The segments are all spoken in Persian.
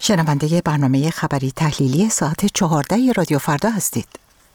شنونده برنامه خبری تحلیلی ساعت 14 رادیو فردا هستید.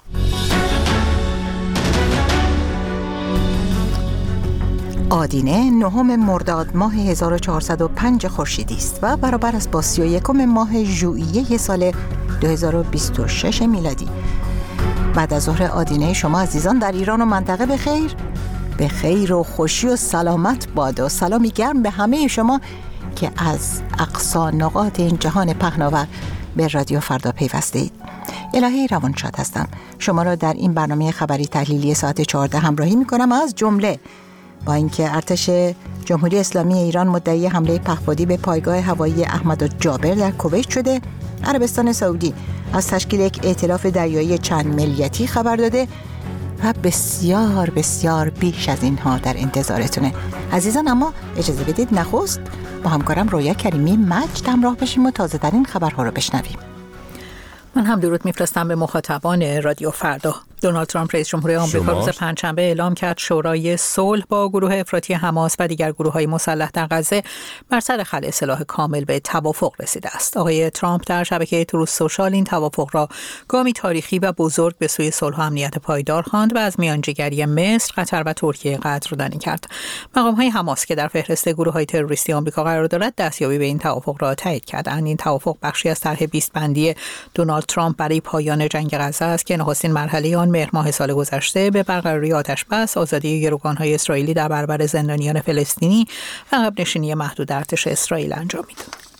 آدینه 9 مرداد ماه 1405 خورشیدی است و برابر است با 31 ماه ژوئیه سال 2026 میلادی. بعد از ظهر آدینه شما عزیزان در ایران و منطقه به خیر و خوشی و سلامت باد و سلامی گرم به همه شما که از اقصا نقاط این جهان پهناور به رادیو فردا پیوسته اید. الهی روانشاد هستم. شما را در این برنامه خبری تحلیلی ساعت 14 همراهی می‌کنم. از جمله با اینکه ارتش جمهوری اسلامی ایران مدعی حمله پهپادی به پایگاه هوایی احمدجابر در کویت شده، عربستان سعودی از تشکیل یک ائتلاف دریایی چند ملیتی خبر داده و بسیار بسیار بیش از اینها در انتظارتونه عزیزان. اما اجازه بدید نخست با همکارم رویا کریمی مجد همراه بشیم و تازه ترین خبرها رو بشنویم. من هم درود میفرستم به مخاطبان رادیو فردا. دونالد ترامپ رئیس جمهور آمریکا روز پنجشنبه اعلام کرد شورای صلح با گروه افراطی حماس و دیگر گروه‌های مسلح در غزه بر سر خلع سلاح کامل به توافق رسیده است. آقای ترامپ در شبکه تروث سوشال این توافق را گامی تاریخی و بزرگ به سوی صلح و امنیت پایدار خواند و از میانجیگری مصر، قطر و ترکیه قدردانی کرد. مقام‌های حماس که در فهرست گروه‌های تروریستی آمریکا قرار دارد، دستیابی به این توافق را تایید کردند. این توافق بخشی از طرح 20 بندی دونالد ترامپ برای پایان جنگ غزه است که نخستین مرحله آن مهر ماه سال گذشته به برقراری آتش‌بس، آزادی گروگان‌های اسرائیلی در برابر زندانیان فلسطینی و عقب‌نشینی محدود ارتش اسرائیل انجامید.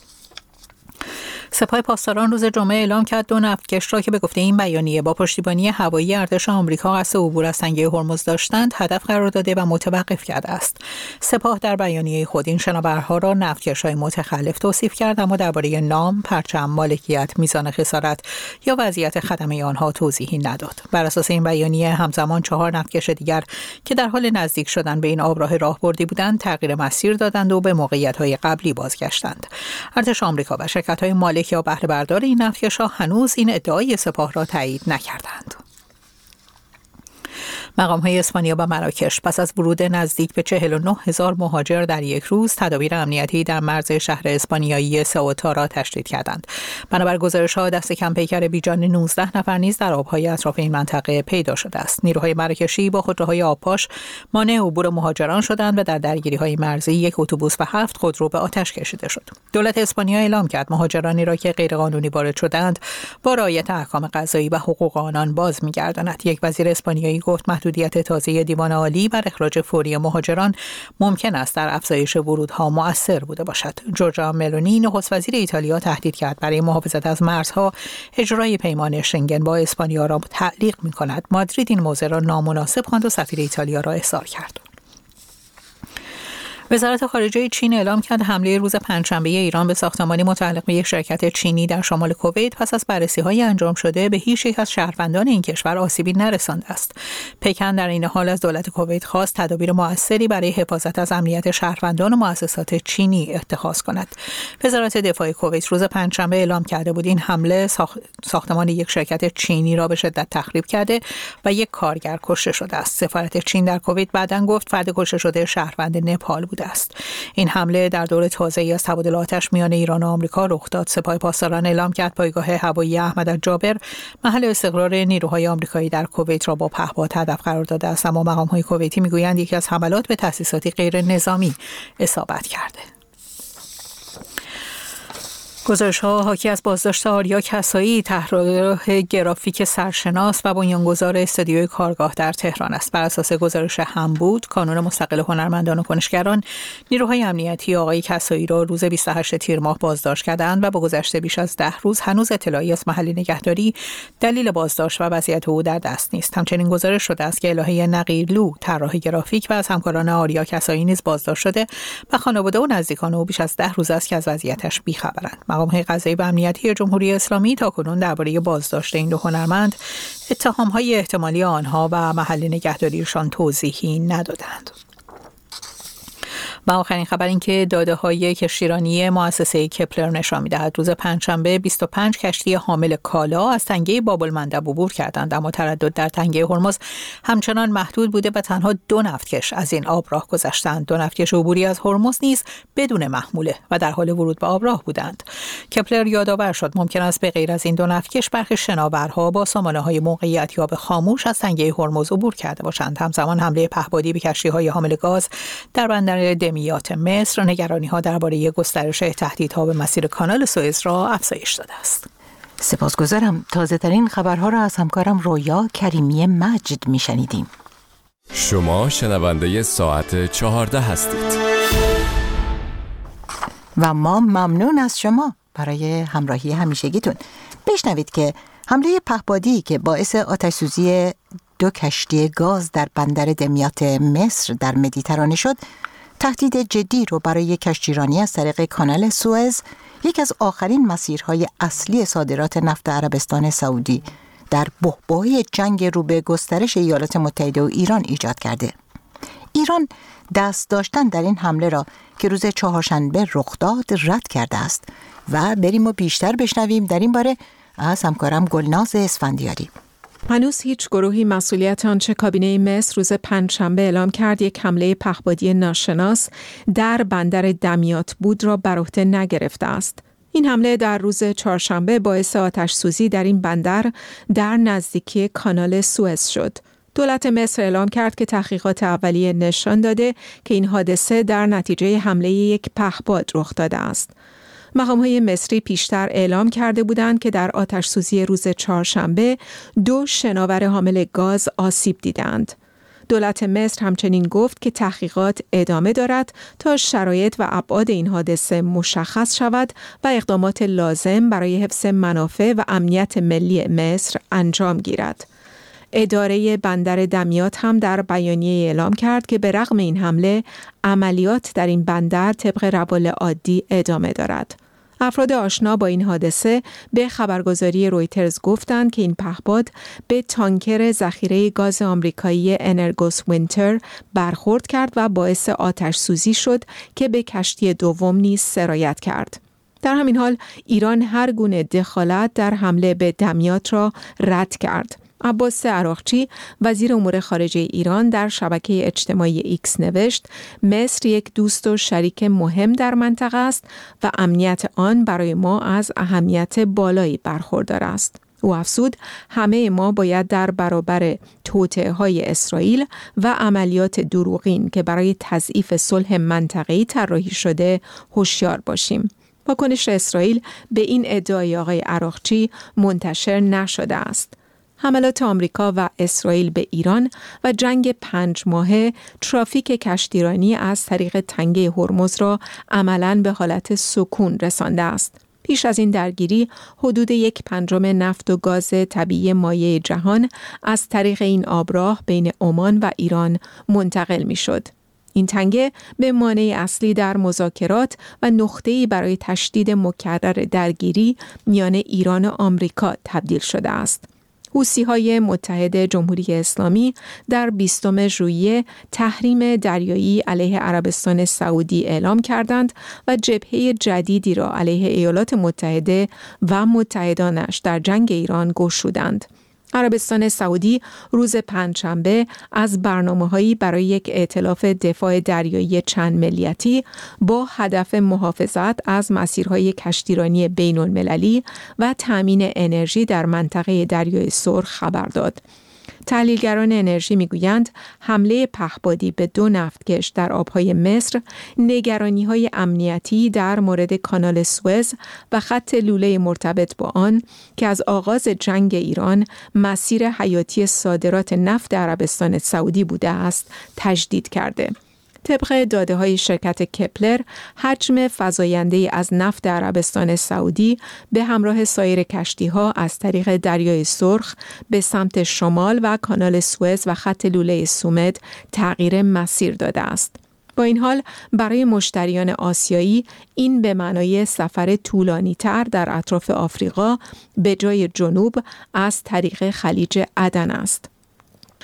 سپاه پاسداران روز جمعه اعلام کرد 2 نفتکش را که به گفته این بیانیه با پشتیبانی هوایی ارتش آمریکا قصد عبور از تنگه هرمز داشتند هدف قرار داده و متوقف کرده است. سپاه در بیانیه خود این شناورها را نفتکش‌های متخلف توصیف کرد، اما درباره نام، پرچم، مالکیت، میزان خسارت یا وضعیت خدمه آنها توضیحی نداد. بر اساس این بیانیه همزمان 4 نفتکش دیگر که در حال نزدیک شدن به این آبراه راهبردی بودند تغییر مسیر دادند و به موقعیت‌های قبلی بازگشتند. ارتش آمریکا و شرکت‌های مالک یا بهره بردار این نفتکش‌ها هنوز این ادعای سپاه را تایید نکردند. مقام‌های اسپانیا و مراکش پس از ورود نزدیک به 49,000 مهاجر در یک روز تدابیر امنیتی در مرز شهر اسپانیایی سئوتا را تشدید کردند. بنابر گزارش‌ها دست کم پیکر بیجان 19 نفر نیز در آب‌های اطراف این منطقه پیدا شده است. نیروهای مراکشی با خودروهای آبپاش مانع عبور مهاجران شدند و در درگیری‌های مرزی یک اتوبوس و 7 خودرو به آتش کشیده شد. دولت اسپانیا اعلام کرد مهاجرانی را که غیرقانونی وارد شدند با رعایت احکام قضایی و حقوق آنان باز می‌گرداند. یک وزیر اسپانیایی گفت محدودیت تازه دیوان عالی بر اخراج فوری مهاجران ممکن است در افزایش ورودها مؤثر بوده باشد. جورجیا ملونی نخست وزیر ایتالیا تهدید کرد برای محافظت از مرزها اجرای پیمان شنگن با اسپانیا را تعلیق می‌کند. مادرید این موضوع را نامناسب خواند و سفیر ایتالیا را احضار کرد. وزارت خارجه چین اعلام کرد حمله روز پنجشنبه ایران به ساختمانی متعلق به یک شرکت چینی در شمال کویت پس از بررسی‌های انجام شده به هیچ یک از شهروندان این کشور آسیبی نرسانده است. پکن در این حال از دولت کویت خواست تدابیر مؤثری برای حفاظت از امنیت شهروندان و مؤسسات چینی اتخاذ کند. وزارت دفاع کویت روز پنجشنبه اعلام کرده بود این حمله ساختمان یک شرکت چینی را به شدت تخریب کرده و یک کارگر کشته شده است. سفارت چین در کویت بعداً گفت فرد کشته شده شهروند نپال بود است. این حمله در دور تازه‌ای از تبادل آتش میان ایران و آمریکا رخ داد. سپاه پاسداران اعلام کرد پایگاه هوایی احمدجابر محل استقرار نیروهای آمریکایی در کویت را با پهپاد هدف قرار داده است، اما مقام‌های کویتی میگویند یکی از حملات به تأسیساتی غیر نظامی اصابت کرده. گزارش‌ها حاکی از بازداشت آریا کسایی، طراح گرافیک سرشناس و بنیانگذار استودیوی کارگاه در تهران است. بر اساس گزارش هم بود کانون مستقل هنرمندان و کنشگران، نیروهای امنیتی آقای کسایی را روز 28 تیر ماه بازداشت کردند و با گذشت بیش از 10 روز هنوز اطلاعی از محل نگهداری، دلیل بازداشت و وضعیت او در دست نیست. همچنین گزارش شده است که الهه نقیرلو، طراح گرافیک و از همکاران آریا کسایی نیز بازداشت شده و خانواده و نزدیکان او بیش از 10 روز است که از وضعیتش بی‌خبرند. مقام‌های قضایی و امنیتی جمهوری اسلامی تاکنون درباره بازداشت این 2 هنرمند اتهام‌های احتمالی آنها و محل نگهداریشان توضیحی ندادند. و آخرین خبر این که داده‌های کشتیرانی مؤسسه کپلر نشان می‌دهد روز پنجشنبه 25 کشتی حامل کالا از تنگه باب المندب عبور کردند، اما تردد در تنگه هرمز همچنان محدود بوده و تنها 2 نفتکش از این آبراه گذشتند. 2 نفتکش عبوری از هرمز نیز بدون محموله و در حال ورود به آبراه بودند. کپلر یادآور شد ممکن است به غیر از این 2 نفتکش برخی شناورها با سامانه‌های موقعیت‌یاب خاموش از تنگه هرمز عبور کرده باشند. همزمان حمله پهپادی به کشتی‌های حامل گاز در بندر دمیات مصر نگرانی‌ها درباره گسترش تهدیدها به مسیر کانال سوئز را افزایش داده است. سپاسگزارم. تازه‌ترین خبرها را از همکارم رویا کریمی مجد میشنیدیم. شما شنونده ساعت 14 هستید. و ما ممنون از شما برای همراهی همیشگیتون. بشنوید که حمله پهپادی که باعث آتش‌سوزی 2 کشتی گاز در بندر دمیات مصر در مدیترانه شد، تهدید جدی رو برای کشتیرانی از طریق کانال سوئز، یک از آخرین مسیرهای اصلی صادرات نفت عربستان سعودی، در بحبوحه جنگ رو به گسترش ایالات متحده و ایران ایجاد کرده. ایران دست داشتن در این حمله را که روز چهارشنبه رخ داد رد کرده است و بریم و بیشتر بشنویم در این باره از همکارم گلناز اسفندیاری. هنوز هیچ گروهی مسئولیت آنچه کابینه مصر روز پنجشنبه اعلام کرد یک حمله پهپادی ناشناس در بندر دمیات بود را بر عهده نگرفته است. این حمله در روز چهارشنبه باعث آتش‌سوزی در این بندر در نزدیکی کانال سوئز شد. دولت مصر اعلام کرد که تحقیقات اولیه نشان داده که این حادثه در نتیجه حمله یک پهپاد رخ داده است. مقام‌های مصری پیشتر اعلام کرده بودند که در آتش‌سوزی روز چهارشنبه 2 شناور حامل گاز آسیب دیدند. دولت مصر همچنین گفت که تحقیقات ادامه دارد تا شرایط و ابعاد این حادثه مشخص شود و اقدامات لازم برای حفظ منافع و امنیت ملی مصر انجام گیرد. اداره بندر دمیات هم در بیانیه اعلام کرد که به رغم این حمله عملیات در این بندر طبق روال عادی ادامه دارد. افراد آشنا با این حادثه به خبرگزاری رویترز گفتند که این پهپاد به تانکر ذخیره گاز آمریکایی انرگوس وینتر برخورد کرد و باعث آتش سوزی شد که به کشتی دوم نیز سرایت کرد. در همین حال ایران هر گونه دخالت در حمله به دمیات را رد کرد. عباس عراقچی وزیر امور خارجه ایران در شبکه اجتماعی ایکس نوشت: مصر یک دوست و شریک مهم در منطقه است و امنیت آن برای ما از اهمیت بالایی برخوردار است. او افزود: همه ما باید در برابر توطئه‌های اسرائیل و عملیات دروغین که برای تضعیف صلح منطقه‌ای طراحی شده هوشیار باشیم. واکنش اسرائیل به این ادعای آقای عراقچی منتشر نشده است. حملات آمریکا و اسرائیل به ایران و جنگ 5 ماهه ترافیک کشتیرانی از طریق تنگه هرمز را عملاً به حالت سکون رسانده است. پیش از این درگیری حدود 1/5 نفت و گاز طبیعی مایع جهان از طریق این آبراه بین عمان و ایران منتقل می شد. این تنگه به مانع اصلی در مذاکرات و نقطه‌ای برای تشدید مکرر درگیری میان ایران و آمریکا تبدیل شده است. حوثی‌های متحد جمهوری اسلامی در 20 ژوئیه تحریم دریایی علیه عربستان سعودی اعلام کردند و جبهه جدیدی را علیه ایالات متحده و متحدانش در جنگ ایران گشودند. عربستان سعودی روز پنجشنبه از برنامه‌هایی برای یک ائتلاف دفاع دریایی چند ملیتی با هدف محافظت از مسیرهای کشتیرانی بین‌المللی و تأمین انرژی در منطقه دریای سرخ خبر داد. تحلیلگران انرژی میگویند حمله پهپادی به 2 نفتکش در آبهای مصر نگرانی‌های امنیتی در مورد کانال سوئز و خط لوله مرتبط با آن که از آغاز جنگ ایران مسیر حیاتی صادرات نفت عربستان سعودی بوده است تجدید کرده. طبق داده‌های شرکت کپلر، حجم فزاینده از نفت عربستان سعودی به همراه سایر کشتی‌ها از طریق دریای سرخ به سمت شمال و کانال سوئز و خط لوله سومد تغییر مسیر داده است. با این حال برای مشتریان آسیایی این به معنای سفر طولانی‌تر در اطراف آفریقا به جای جنوب از طریق خلیج عدن است.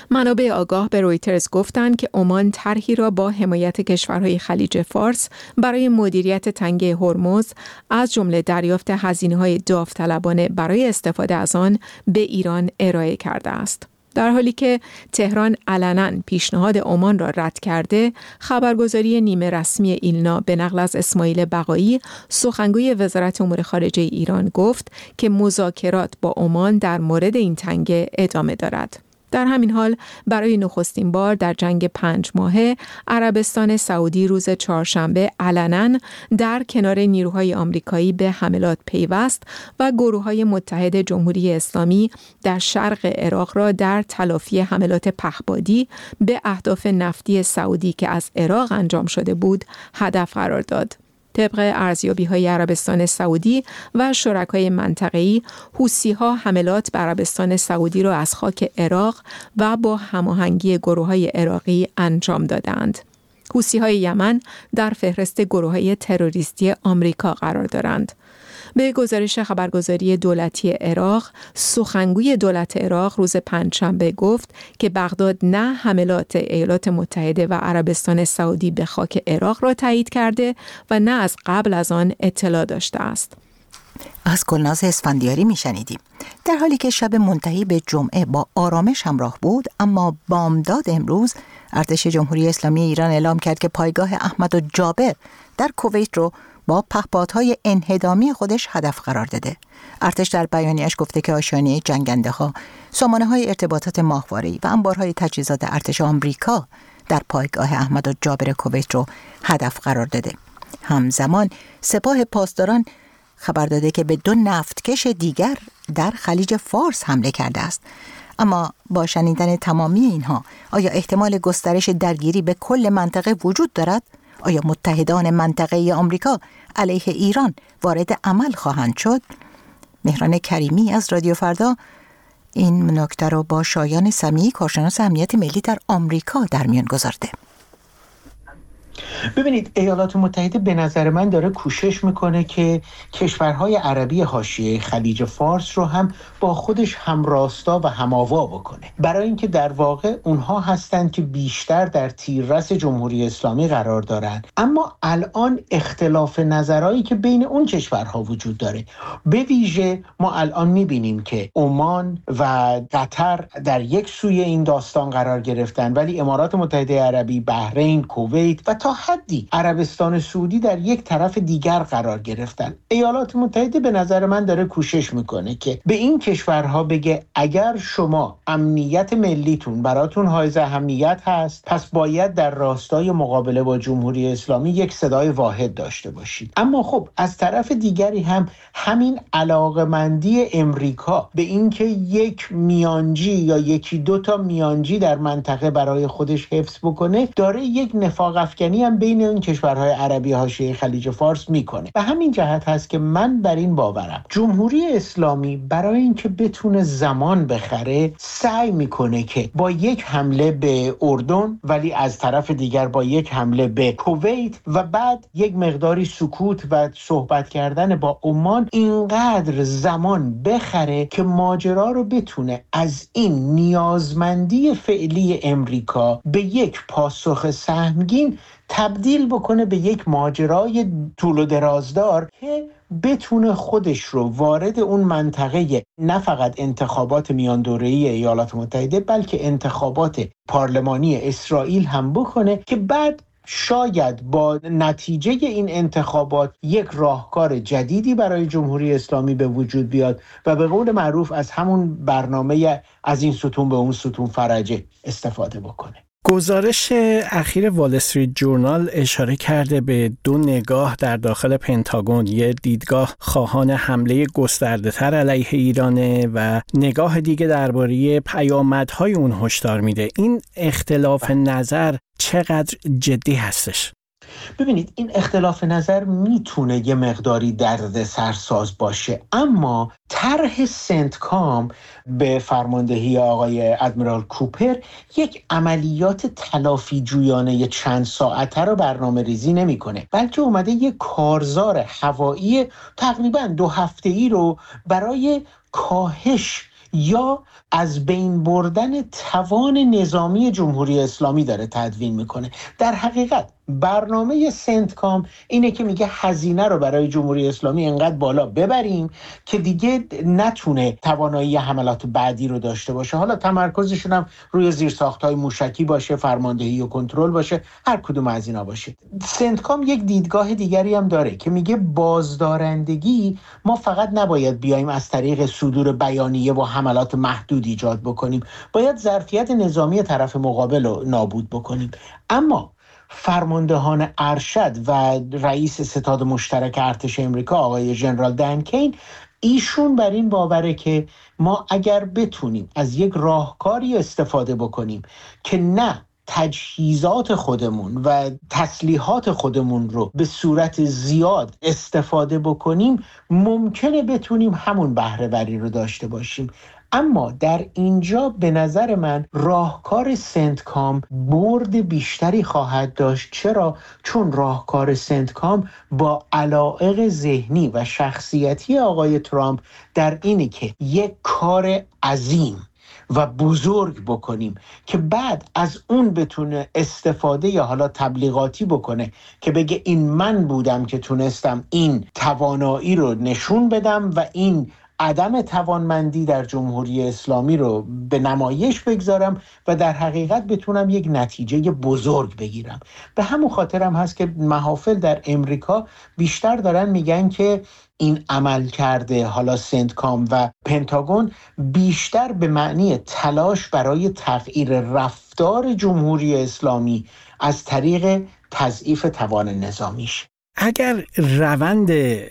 منابع آگاه به رویترز گفتند که عمان طرحی را با حمایت کشورهای خلیج فارس برای مدیریت تنگه هرمز از جمله دریافت هزینه‌های داوطلبانه برای استفاده از آن به ایران ارائه کرده است. در حالی که تهران علناً پیشنهاد عمان را رد کرده، خبرگزاری نیمه رسمی ایلنا به نقل از اسماعیل بقایی، سخنگوی وزارت امور خارجه ایران گفت که مذاکرات با عمان در مورد این تنگه ادامه دارد. در همین حال برای نخستین بار در جنگ 5 ماهه عربستان سعودی روز چهارشنبه علناً در کنار نیروهای آمریکایی به حملات پیوست و گروه‌های متحد جمهوری اسلامی در شرق عراق را در تلافی حملات پهپادی به اهداف نفتی سعودی که از عراق انجام شده بود هدف قرار داد. طبق ارزیابی‌های عربستان سعودی و شرکای منطقه‌ای، حوثی‌ها حملات بر عربستان سعودی را از خاک عراق و با هماهنگی گروه‌های عراقی انجام دادند. حوثی‌های یمن در فهرست گروه‌های تروریستی آمریکا قرار دارند. به گزارش خبرگزاری دولتی عراق، سخنگوی دولت عراق روز پنجشنبه گفت که بغداد نه حملات ایالات متحده و عربستان سعودی به خاک عراق را تایید کرده و نه از قبل از آن اطلاع داشته است. از گلناز اسفندیاری میشنیدیم. در حالی که شب منتهی به جمعه با آرامش همراه بود، اما بامداد امروز ارتش جمهوری اسلامی ایران اعلام کرد که پایگاه احمدالجابر در کویت رو با پهپادهای انهدامی خودش هدف قرار داده. ارتش در بیانیه‌اش گفته که آشیانه جنگنده‌ها، سامانه‌های ارتباطات ماهواره‌ای و انبارهای تجهیزات ارتش آمریکا در پایگاه احمدالجابر کویت رو هدف قرار داده. همزمان سپاه پاسداران خبر داده که به 2 نفتکش دیگر در خلیج فارس حمله کرده است. اما با شنیدن تمامی اینها، آیا احتمال گسترش درگیری به کل منطقه وجود دارد؟ آیا متحدان منطقه‌ای آمریکا علیه ایران وارد عمل خواهند شد؟ مهران کریمی از رادیو فردا این نکته رو با شایان سمیعی، کارشناس امنیت ملی در آمریکا، در میان گذارده. ببینید، ایالات متحده به نظر من داره کوشش میکنه که کشورهای عربی حاشیه خلیج فارس رو هم با خودش همراستا و هماوا بکنه، برای اینکه در واقع اونها هستند که بیشتر در تیررس جمهوری اسلامی قرار دارن. اما الان اختلاف نظرهایی که بین اون کشورها وجود داره، به ویژه ما الان میبینیم که عمان و قطر در یک سوی این داستان قرار گرفتن، ولی امارات متحده عربی، بحرین، کویت و تا حدی عربستان سعودی در یک طرف دیگر قرار گرفتن. ایالات متحده به نظر من داره کوشش میکنه که به این کشورها بگه اگر شما امنیت ملیتون براتون حائز اهمیت هست، پس باید در راستای مقابله با جمهوری اسلامی یک صدای واحد داشته باشید. اما خب از طرف دیگری هم همین علاقمندی امریکا به اینکه یک میانجی یا یکی دو تا میانجی در منطقه برای خودش حفظ بکنه، داره یک نفاق افکنی هم بین این کشورهای عربی حاشیه خلیج فارس میکنه. به همین جهت هست که من بر این باورم جمهوری اسلامی برای اینکه بتونه زمان بخره سعی میکنه که با یک حمله به اردن، ولی از طرف دیگر با یک حمله به کویت و بعد یک مقداری سکوت و صحبت کردن با عمان اینقدر زمان بخره که ماجرا رو بتونه از این نیازمندی فعلی امریکا به یک پاسخ سهمگین تبدیل بکنه به یک ماجرای طول و درازدار که بتونه خودش رو وارد اون منطقه نه فقط انتخابات میان دوره‌ای ایالات متحده بلکه انتخابات پارلمانی اسرائیل هم بکنه که بعد شاید با نتیجه این انتخابات یک راهکار جدیدی برای جمهوری اسلامی به وجود بیاد و به قول معروف از همون برنامه از این ستون به اون ستون فرجه استفاده بکنه. گزارش اخیر وال استریت جورنال اشاره کرده به 2 نگاه در داخل پنتاگون، یه دیدگاه خواهان حمله گسترده‌تر علیه ایرانه و نگاه دیگه درباره پیامدهای اون هشدار میده. این اختلاف نظر چقدر جدی هستش؟ ببینید، این اختلاف نظر میتونه یه مقداری دردسرساز باشه، اما طرح سنتکام به فرماندهی آقای ادمیرال کوپر یک عملیات تلافی جویانه چند ساعته رو برنامه ریزی نمی کنه، بلکه اومده یک کارزار هوایی تقریباً 2 هفته‌ای رو برای کاهش یا از بین بردن توان نظامی جمهوری اسلامی داره تدوین میکنه. در حقیقت برنامه سنتکام اینه که میگه هزینه رو برای جمهوری اسلامی انقدر بالا ببریم که دیگه نتونه توانایی حملات بعدی رو داشته باشه. حالا تمرکزشون هم روی زیرساخت‌های موشکی باشه، فرماندهی و کنترل باشه، هر کدوم از اینا باشه. سنتکام یک دیدگاه دیگری هم داره که میگه بازدارندگی ما فقط نباید بیایم از طریق صدور بیانیه و حملات محدود ایجاد بکنیم، باید ظرفیت نظامی طرف مقابل رو نابود بکنیم. اما فرماندهان ارشد و رئیس ستاد مشترک ارتش امریکا آقای ژنرال دن کین، ایشون بر این باوره که ما اگر بتونیم از یک راهکاری استفاده بکنیم که نه تجهیزات خودمون و تسلیحات خودمون رو به صورت زیاد استفاده بکنیم، ممکنه بتونیم همون بهره وری رو داشته باشیم. اما در اینجا به نظر من راهکار سنتکام برد بیشتری خواهد داشت. چرا؟ چون راهکار سنتکام با علایق ذهنی و شخصیتی آقای ترامپ در اینه که یک کار عظیم و بزرگ بکنیم که بعد از اون بتونه استفاده یا حالا تبلیغاتی بکنه که بگه این من بودم که تونستم این توانایی رو نشون بدم و این عدم توانمندی در جمهوری اسلامی رو به نمایش بگذارم و در حقیقت بتونم یک نتیجه بزرگ بگیرم. به همون خاطرم هست که محافل در امریکا بیشتر دارن میگن که این عمل کرده حالا سنتکام و پنتاگون بیشتر به معنی تلاش برای تغییر رفتار جمهوری اسلامی از طریق تضعیف توان نظامیش. اگر روند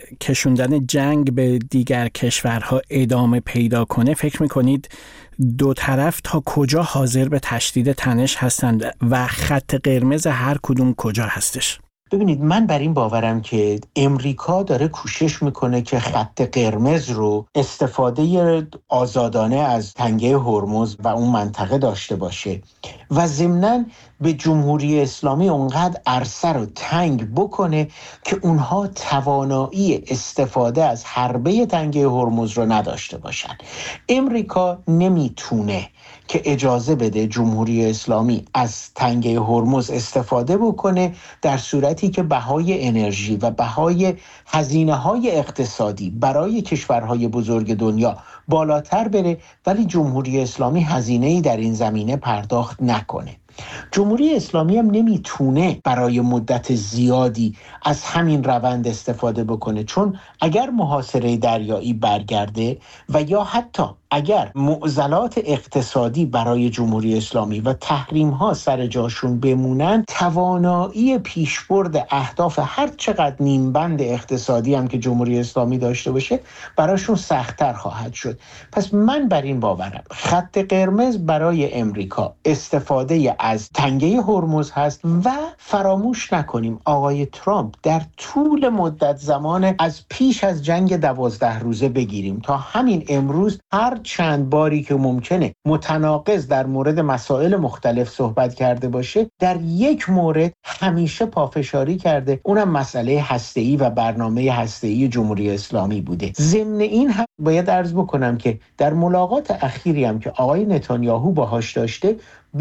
کشوندن جنگ به دیگر کشورها ادامه پیدا کنه، فکر میکنید دو طرف تا کجا حاضر به تشدید تنش هستند و خط قرمز هر کدوم کجا هستش؟ ببینید، من بر این باورم که امریکا داره کوشش میکنه که خط قرمز رو استفاده آزادانه از تنگه هرمز و اون منطقه داشته باشه و ضمناً به جمهوری اسلامی اونقدر عرصه رو تنگ بکنه که اونها توانایی استفاده از حربه تنگه هرمز رو نداشته باشن. امریکا نمیتونه که اجازه بده جمهوری اسلامی از تنگه هرمز استفاده بکنه در صورتی که بهای انرژی و بهای هزینه‌های اقتصادی برای کشورهای بزرگ دنیا بالاتر بره ولی جمهوری اسلامی هزینه‌ای در این زمینه پرداخت نکنه. جمهوری اسلامی هم نمیتونه برای مدت زیادی از همین روند استفاده بکنه، چون اگر محاصره دریایی برگرده و یا حتی اگر معضلات اقتصادی برای جمهوری اسلامی و تحریم‌ها سر جاشون بمونن، توانایی پیشبرد اهداف هر چقدر نیمبند اقتصادی هم که جمهوری اسلامی داشته باشه براشون سخت‌تر خواهد شد. پس من بر این باورم خط قرمز برای امریکا استفاده از تنگه هرمز هست و فراموش نکنیم آقای ترامپ در طول مدت زمان از پیش از جنگ 12 روزه بگیریم تا همین امروز هر چند باری که ممکنه متناقض در مورد مسائل مختلف صحبت کرده باشه، در یک مورد همیشه پافشاری کرده، اونم مسئله هسته‌ای و برنامه هسته‌ای جمهوری اسلامی بوده. ضمن این هم باید عرض بکنم که در ملاقات اخیری هم که آقای نتانیاهو باهاش داشته،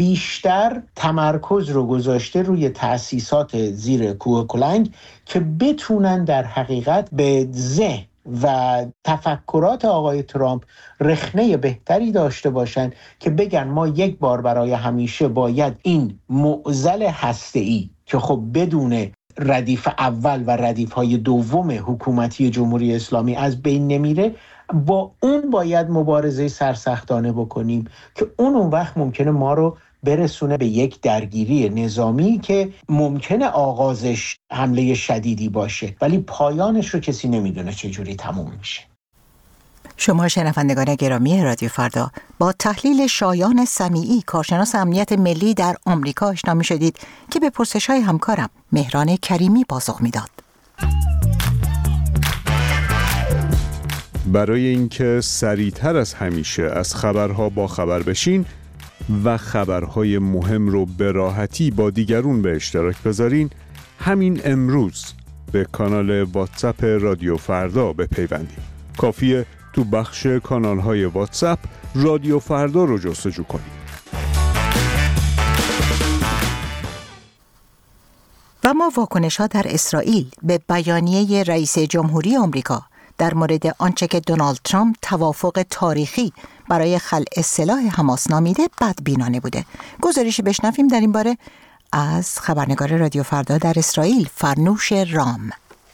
بیشتر تمرکز رو گذاشته روی تأسیسات زیر کوه کلنگ که بتونن در حقیقت به ذهن و تفکرات آقای ترامپ رخنه بهتری داشته باشن که بگن ما یک بار برای همیشه باید این معضل هسته‌ای که خب بدون ردیف اول و ردیف‌های دوم حکومتی جمهوری اسلامی از بین نمیره، با اون باید مبارزه سرسختانه بکنیم که اون وقت ممکنه ما رو برسونه به یک درگیری نظامی که ممکنه آغازش حمله شدیدی باشه ولی پایانش رو کسی نمیدونه چجوری تموم میشه. شما شنوندگان گرامی رادیو فردا با تحلیل شایان سمیعی، کارشناس امنیت ملی در آمریکا آشنا می‌شدید که به پرسش‌های همکارم مهران کریمی پاسخ میداد. برای اینکه سریعتر از همیشه از خبرها با خبر بشین و خبرهای مهم رو به راحتی با دیگرون به اشتراک بذارین، همین امروز به کانال واتساپ رادیو فردا بپیوندید. کافیه تو بخش کانال‌های واتساپ رادیو فردا رو جستجو کنید. و ما واکنش‌ها در اسرائیل به بیانیه رئیس جمهوری آمریکا در مورد آنچه که دونالد ترامپ توافق تاریخی برای خلع سلاح حماس نامیده بدبینانه بوده. گزارشی بشنویم در این باره از خبرنگار رادیو فردا در اسرائیل فرنوش رام.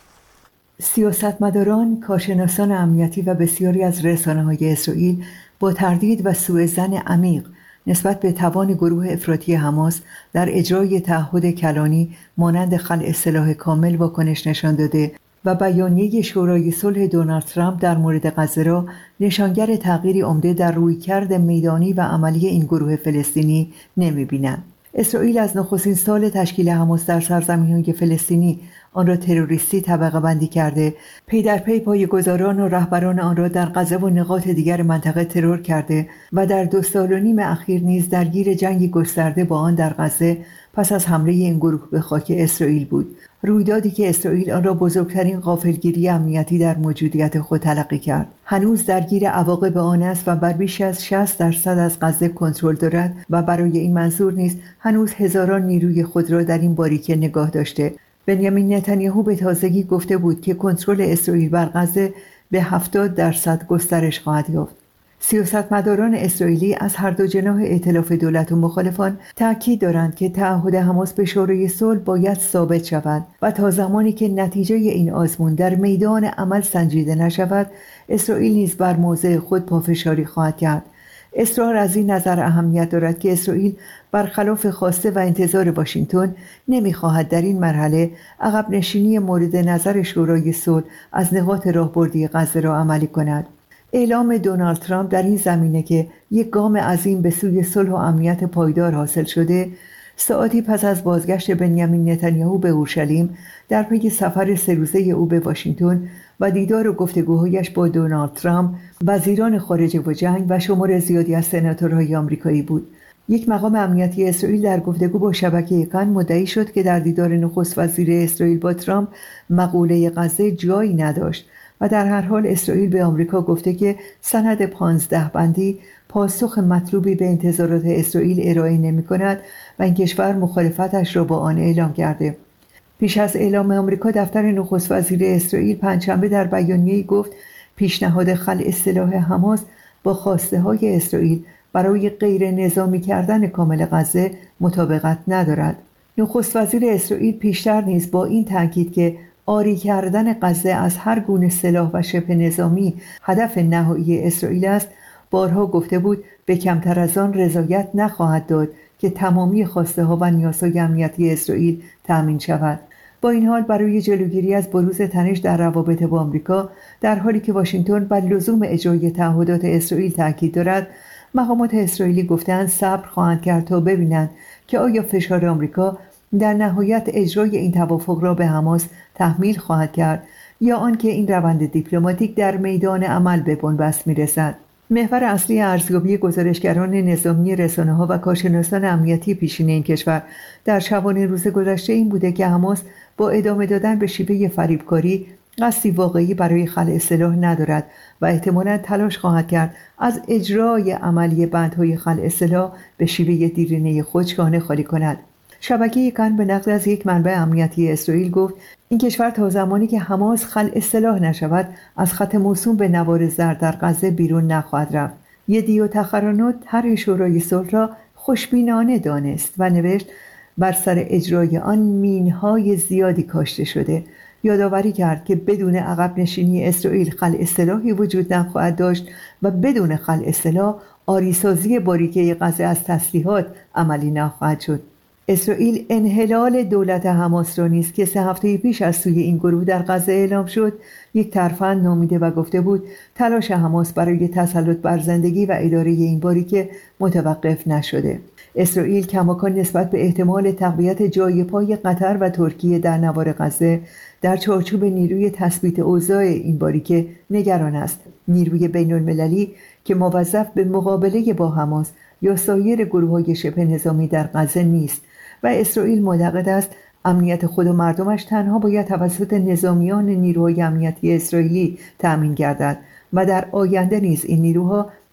سیاستمداران، کارشناسان امنیتی و بسیاری از رسانه‌های اسرائیل با تردید و سوءظن عمیق نسبت به توان گروه افراطی حماس در اجرای تعهد کلانی مانند خلع سلاح کامل واکنش نشان داده و بیانیه شورای صلح دونالد ترامپ در مورد غزه را نشانگر تغییری عمده در رویکرد میدانی و عملی این گروه فلسطینی نمی‌بینند. اسرائیل از نخستین سال تشکیل حماس در سرزمین‌های فلسطینی آن را تروریستی طبقه بندی کرده، پی در پی پایه‌گذاران و رهبران آن را در غزه و نقاط دیگر منطقه ترور کرده و در 2.5 سال اخیر نیز درگیر جنگی گسترده با آن در غزه پس از حمله این گروه به خاک اسرائیل بود. رویدادی که اسرائیل آن را بزرگترین غافلگیری امنیتی در موجودیت خود تلقی کرد. هنوز درگیر عواقب آن است و بر بیش از 60% از غزه کنترل دارد و برای این منظور نیز هنوز هزاران نیروی خود را در این باریکه نگاه داشته. بنیامین نتانیاهو به تازگی گفته بود که کنترل اسرائیل بر غزه به 70% گسترش خواهد یافت. سیاستمداران اسرائیلی از هر دو جناح ائتلاف دولت و مخالفان تأکید دارند که تعهد حماس به شورای صلح باید ثابت شود و تا زمانی که نتیجه این آزمون در میدان عمل سنجیده نشود، اسرائیل نیز بر موضع خود پافشاری خواهد کرد. اصرار از این نظر اهمیت دارد که اسرائیل برخلاف خواسته و انتظار واشنگتن نمی‌خواهد در این مرحله عقب نشینی مورد نظر شورای صلح از نقاط راهبردی غزه را عملی کند. اعلام دونالد ترامپ در این زمینه که یک گام عظیم به سوی صلح و امنیت پایدار حاصل شده، ساعتی پس از بازگشت بنیامین نتانیاهو به اورشلیم در پی سفر 3 روزه او به واشنگتن و دیدار و گفتگوهایش با دونالد ترامپ، وزیران خارجه و جنگ و شمار زیادی از سناتورهای آمریکایی بود. یک مقام امنیتی اسرائیل در گفتگو با شبکه کان مدعی شد که در دیدار نخست وزیر اسرائیل با ترامپ مقوله غزه جایی نداشت و در هر حال اسرائیل به آمریکا گفته که سند 15 بندی پاسخ مطلوبی به انتظارات اسرائیل ارائه نمی کند و این کشور مخالفتش را با آن اعلام کرده. پیش از اعلام آمریکا، دفتر نخست وزیر اسرائیل پنجشنبه در بیانیه‌ای گفت پیشنهاد خلع سلاح حماس با خواسته های اسرائیل برای غیر نظامی کردن کامل غزه مطابقت ندارد. نخست وزیر اسرائیل پیشتر نیز با این تاکید که عاری کردن غزه از هر گونه سلاح و شبه نظامی هدف نهایی اسرائیل است، بارها گفته بود به کمتر از آن رضایت نخواهد داد که تمامی خواسته ها و نیازهای امنیتی اسرائیل تأمین شود. با این حال برای جلوگیری از بروز تنش در روابط با آمریکا، در حالی که واشنگتن بر لزوم اجرای تعهدات اسرائیل تاکید دارد، مقامات اسرائیلی گفتند صبر خواهند کرد تا ببینند که آیا فشار آمریکا در نهایت اجرای این توافق را به حماس تحمیل خواهد کرد یا آنکه این روند دیپلماتیک در میدان عمل به بنبست می‌رسد. محور اصلی ارزیابی گزارشگران نظامی، رسانه‌ها و کارشناسان امنیتی پیشین این کشور در شبانه روز گذشته این بوده که حماس با ادامه دادن به شیوه فریبکاری قصدی واقعی برای خلع سلاح ندارد و احتمالاً تلاش خواهد کرد از اجرای عملی بندهای خلع سلاح به شیوه دیرینه خود شانه خالی کند. شبکه کان به نقل از یک منبع امنیتی اسرائیل گفت این کشور تا زمانی که حماس خلع سلاح نشود از خط موسوم به نوار زرد در غزه بیرون نخواهد رفت. یدیو تخرانوت طرح شورای صلح را خوشبینانه دانست و نوشت بر سر اجرای آن مینهای زیادی کاشته شده. یادآوری کرد که بدون عقب نشینی اسرائیل خلع سلاحی وجود نخواهد داشت و بدون خلع سلاح عاری‌سازی باریکه غزه از تسلیحات عملی نخواهد شد. اسرائیل انحلال دولت حماس را نیز که 3 هفته پیش از سوی این گروه در غزه اعلام شد یک ترفند نامیده و گفته بود تلاش حماس برای تسلط بر زندگی و اداره این باریکه متوقف نشده. اسرائیل کماکان نسبت به احتمال تقویت جای پای قطر و ترکیه در نوار غزه در چارچوب نیروی تثبیت اوضاع این باریکه نگران است. نیروی بین المللی که موظف به مقابله با حماس یا سایر گروه‌های شبه نظامی در غزه نیست و اسرائیل معتقد است امنیت خود و مردمش تنها باید توسط نظامیان نیروهای امنیتی اسرائیلی تأمین گردد و در آینده نیز این نیروها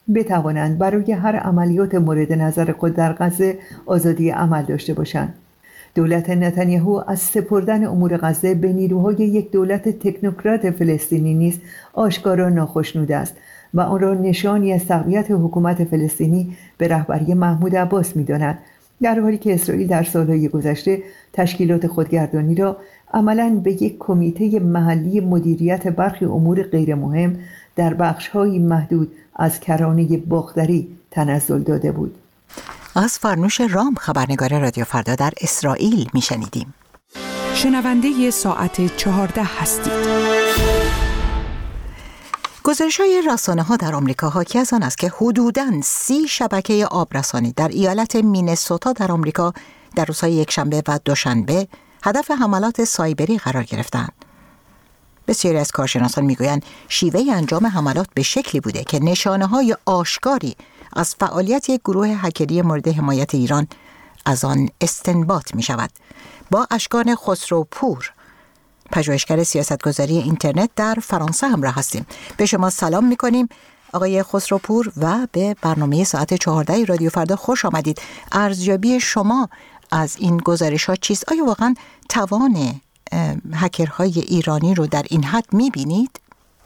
بتوانند برای هر عملیات مورد نظر خود در غزه آزادی عمل داشته باشند. دولت نتانیاهو از سپردن امور غزه به نیروهای یک دولت تکنوکرات فلسطینی نیز آشکارا ناخشنود است و آن را نشانی از تقویت حکومت فلسطینی به رهبری محمود عباس می‌داند، در حالی که اسرائیل در سالهای گذشته تشکیلات خودگردانی را عملاً به یک کمیته محلی مدیریت برخی امور غیر مهم در بخش‌های محدود از کرانه باختری تنزل داده بود. از فرنوش رام، خبرنگار رادیو فردا در اسرائیل میشنیدیم. شنونده ساعت 14 هستید. گزارش‌های رسانه‌ها در آمریکا حاکی از آن است که حدوداً 30 شبکه آبرسانی در ایالت مینسوتا در آمریکا در روزهای یکشنبه و دوشنبه هدف حملات سایبری قرار گرفتند. بسیاری از کارشناسان میگویند شیوه انجام حملات به شکلی بوده که نشانه‌های آشکاری از فعالیت یک گروه هکری مورد حمایت ایران از آن استنباط می شود. با اشکان خسروپور، پژوهشگر سیاستگذاری اینترنت در فرانسه همراه هستیم. به شما سلام می کنیم آقای خسروپور و به برنامه ساعت 14 رادیو فردا خوش آمدید. ارزیابی شما از این گزارش ها چیست؟ آیا واقعا توان هکرهای ایرانی رو در این حد می بینید؟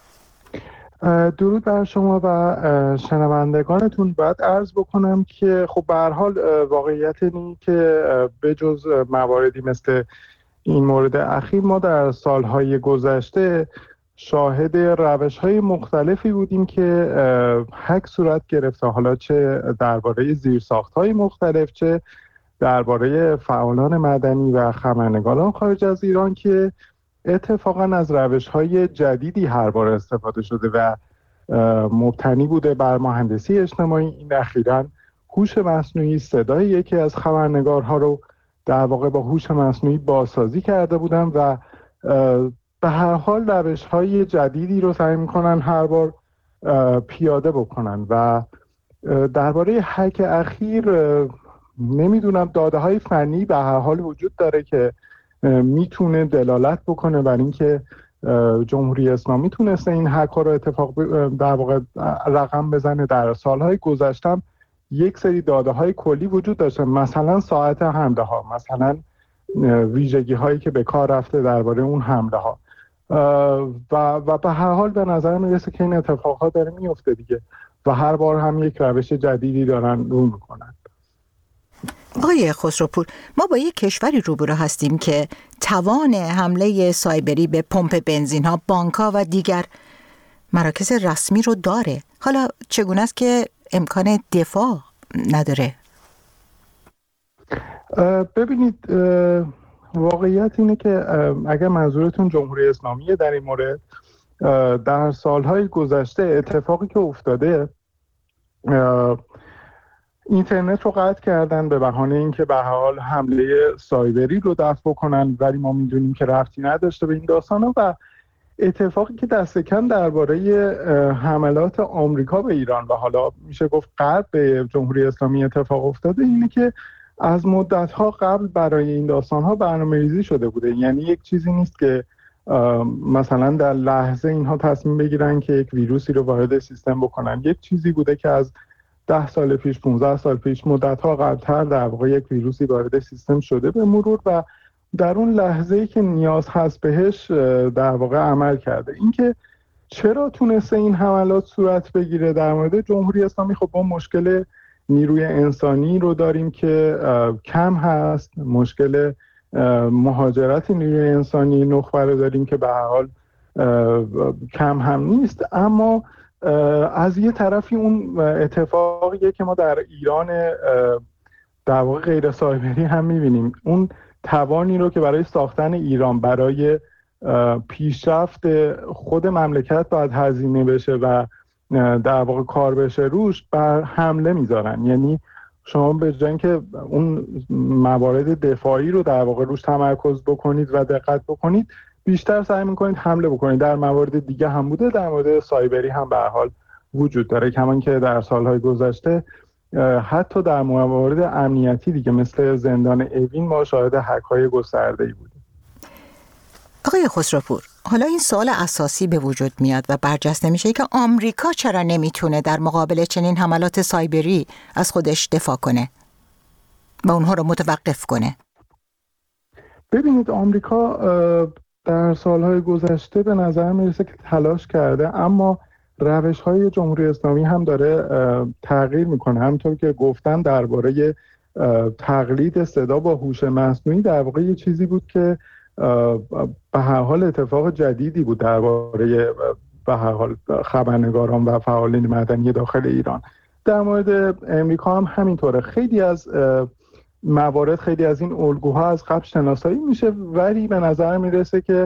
درود بر شما و شنوندگانتون. باید عرض بکنم که خب به هر حال واقعیت اینه که به جز مواردی مثل این مورد اخیر ما در سالهای گذشته شاهد روش‌های مختلفی بودیم که هک صورت گرفته، حالا چه درباره زیرساخت‌های مختلف، چه درباره فعالان مدنی و خبرنگاران خارج از ایران، که اتفاقا از روش‌های جدیدی هر بار استفاده شده و مبتنی بوده بر مهندسی اجتماعی. این اخیراً هوش مصنوعی، صدای یکی از خبرنگارها رو در واقع با هوش مصنوعی بازسازی کرده بودن و به هر حال روش‌های جدیدی رو سعی می‌کنن هر بار پیاده بکنن. و درباره هک اخیر نمیدونم، داده‌های فنی به هر حال وجود داره که میتونه دلالت بکنه بر اینکه جمهوری اسلامی تونسته این هک‌ها رو اتفاق در واقع رقم بزنه. در سالهای گذشته یک سری داده‌های کلی وجود داشته، مثلا ساعت حمله ها، مثلا ویژگی هایی که به کار رفته درباره اون حمله ها و به هر حال به نظر میرسه که این اتفاقها داره میفته دیگه و هر بار هم یک روش جدیدی دارن رو میکنن. آقای خسروپور، ما با یک کشوری روبرو هستیم که توان حمله سایبری به پمپ بنزین ها، بانک ها و دیگر مراکز رسمی رو داره. حالا چگونه است که امکان دفاع نداره؟ ببینید، واقعیت اینه که اگر منظورتون جمهوری اسلامیه در این مورد، در سالهای گذشته اتفاقی که افتاده، اینترنت رو قطع کردن به بهانه اینکه به حال حمله سایبری رو دفع بکنن، ولی ما میدونیم که ربطی نداشته به این داستانا. و اتفاقی که دست کم درباره حملات آمریکا به ایران و حالا میشه گفت غرب به جمهوری اسلامی اتفاق افتاده اینه که از مدت‌ها قبل برای این داستان‌ها برنامه‌ریزی شده بوده. یعنی یک چیزی نیست که مثلا در لحظه اینها تصمیم بگیرن که یک ویروسی رو وارد سیستم بکنن. یک چیزی بوده که از 10 سال پیش، 15 سال پیش، مدت‌ها قبل‌تر در واقع یک ویروسی وارد سیستم شده به مرور و در اون لحظه‌ای که نیاز هست بهش در واقع عمل کرده. اینکه چرا تونسته این حملات صورت بگیره در مورد جمهوری اسلامی، خب ما مشکل نیروی انسانی رو داریم که کم هست، مشکل مهاجرت نیروی انسانی نخبه رو داریم که به هر حال کم هم نیست. اما از یه طرفی اون اتفاقیه که ما در ایران در واقع غیر سایبری هم می‌بینیم، اون توانی رو که برای ساختن ایران، برای پیشرفت خود مملکت باید هزینه بشه و در واقع کار بشه روش، بر حمله میذارن. یعنی شما به جای اینکه اون موارد دفاعی رو در واقع روش تمرکز بکنید و دقت بکنید، بیشتر سعی میکنید حمله بکنید. در موارد دیگه هم بوده، در مورد سایبری هم به هر حال وجود داره، کمان که در سالهای گذشته حتی در موارد امنیتی دیگه مثل زندان اوین ما شاهد هک‌های گسترده‌ای بودیم. آقای خسروپور، حالا این سوال اساسی به وجود میاد و برجسته میشه که آمریکا چرا نمیتونه در مقابل چنین حملات سایبری از خودش دفاع کنه و اونها رو متوقف کنه؟ ببینید، آمریکا در سالهای گذشته به نظر میرسه که تلاش کرده، اما روش‌های جمهوری اسلامی هم داره تغییر میکنه. همونطور که گفتن درباره تقلید صدا با هوش مصنوعی، در واقع یه چیزی بود که به هر حال اتفاق جدیدی بود درباره به هر حال خبرنگاران و فعالین مدنی داخل ایران. در مورد امریکا هم همینطوره. خیلی از موارد، خیلی از این الگوها از قبل شناسایی میشه، ولی به نظر میرسه که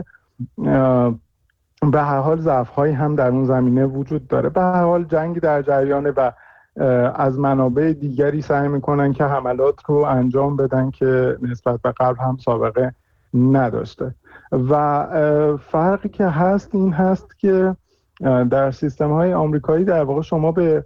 به هر حال ضعف‌هایی هم در اون زمینه وجود داره. به هر حال جنگ در جریانه و از منابع دیگری سعی میکنن که حملات رو انجام بدن که نسبت به قبل هم سابقه نداشته. و فرقی که هست این هست که در سیستم‌های آمریکایی در واقع شما به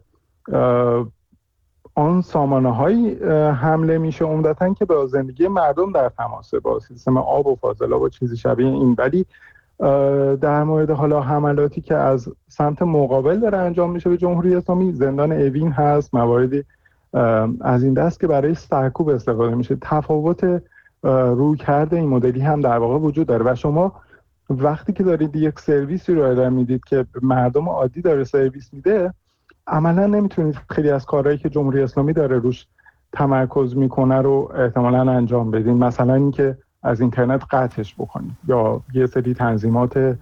آن سامانه‌هایی حمله میشه عمدتاً که با زندگی مردم در تماسه، با سیستم آب و فاضلاب و چیزی شبیه این. ولی در مورد حالا حملاتی که از سمت مقابل داره انجام میشه به جمهوری اسلامی، زندان اوین هست، مواردی از این دست که برای سرکوب استفاده میشه. تفاوت رویکرد این مدلی هم در واقع وجود داره و شما وقتی که دارید یک سرویسی رو ارائه میدید که مردم عادی داره سرویس میده، عملا نمیتونید خیلی از کارهایی که جمهوری اسلامی داره روش تمرکز میکنه رو احتمالاً انجام بدین. مثلا اینکه از اینترنت قطعش بکنید یا یه سری تنظیمات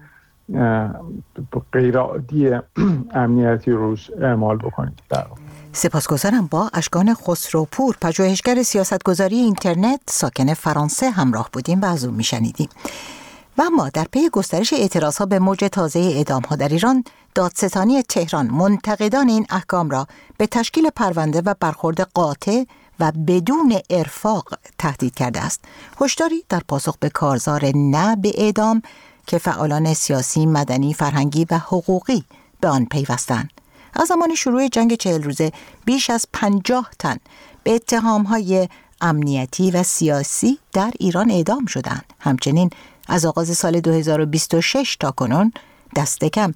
غیر عادی امنیتی روش اعمال بکنید. سپاسگزارم. با اشکان خسروپور، پژوهشگر سیاستگذاری اینترنت ساکن فرانسه همراه بودیم و از او میشنیدیم. و اما در پی گسترش اعتراضها به موج تازه اعدام‌ها در ایران، دادستانی تهران منتقدان این احکام را به تشکیل پرونده و برخورد قاطع و بدون ارفاق تهدید کرده است. هشداری در پاسخ به کارزار نه به اعدام که فعالان سیاسی، مدنی، فرهنگی و حقوقی به آن پیوستند. از زمان شروع جنگ 40 روزه بیش از 50 تن به اتهام‌های امنیتی و سیاسی در ایران اعدام شدند. همچنین از آغاز سال 2026 تا کنون دست کم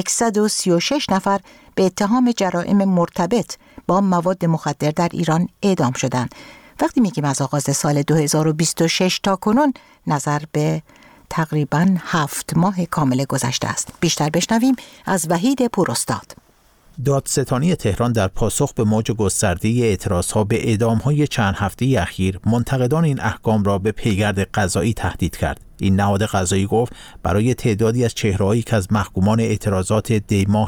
136 نفر به اتهام جرائم مرتبط با مواد مخدر در ایران اعدام شدند. وقتی میگیم از آغاز سال 2026 تا کنون، نظر به تقریباً 7 ماه کامل گذشته است. بیشتر بشنویم از وحید پوراستاد. دادستانی تهران در پاسخ به موج گسترده اعتراضها به اعدام‌های چند هفته اخیر، منتقدان این احکام را به پیگرد قضایی تهدید کرد. این نهاد قضایی گفت برای تعدادی از چهره‌هایی که از محکومان اعتراضات دی ماه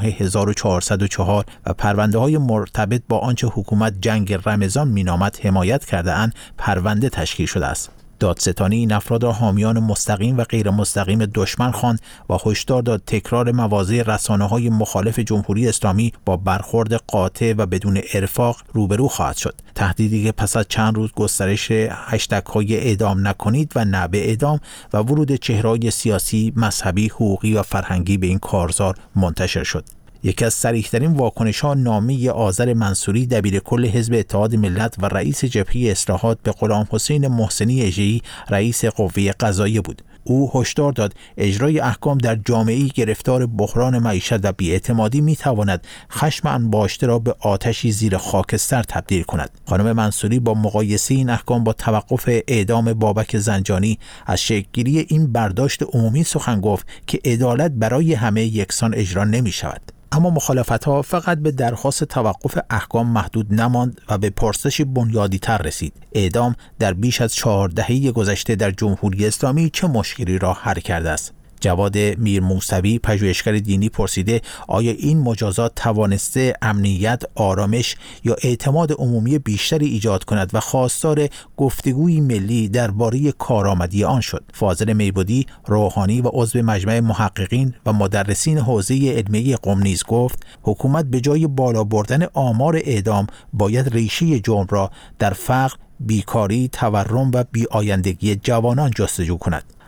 1404 و پرونده‌های مرتبط با آنچه حکومت جنگ رمضان مینامد حمایت کرده‌اند، پرونده تشکیل شده است. دادستانی این افراد را حامیان مستقیم و غیر مستقیم دشمن خواند و هشدار داد تکرار مواضع رسانه‌های مخالف جمهوری اسلامی با برخورد قاطع و بدون ارفاق روبرو خواهد شد. تهدیدی که پس از چند روز گسترش هشتگ‌های اعدام نکنید و نه به اعدام و ورود چهره‌های سیاسی، مذهبی، حقوقی و فرهنگی به این کارزار منتشر شد. یکی از صریح‌ترین واکنش‌ها نامه آذر منصوری، دبیرکل حزب اتحاد ملت و رئیس جبهه اصلاحات، به غلام حسین محسنی اژه‌ای، رئیس قوه قضاییه بود. او هشدار داد اجرای احکام در جامعه‌ای گرفتار بحران معیشت و بی‌اعتمادی می‌تواند خشم انباشته را به آتشی زیر خاکستر تبدیل کند. خانم منصوری با مقایسه این احکام با توقف اعدام بابک زنجانی از شکل‌گیری این برداشت عمومی سخن گفت که عدالت برای همه یکسان اجرا نمی‌شود. اما مخالفت‌ها فقط به درخواست توقف احکام محدود نماند و به پرسش بنیادی‌تر رسید: اعدام در بیش از 4 دهه گذشته در جمهوری اسلامی چه مشکلی را حل کرده است؟ جواد میرموسوی، پژوهشگر دینی، پرسیده آیا این مجازات توانسته امنیت، آرامش یا اعتماد عمومی بیشتری ایجاد کند و خواستار گفتگوی ملی درباره کارآمدی آن شد. فاضل میبودی، روحانی و عضو مجمع محققین و مدرسین حوزه علمیه قم نیز گفت حکومت به جای بالا بردن آمار اعدام باید ریشه جرم را در فقر، بیکاری، تورم و بی‌آیندگی جوانان جستجو کند.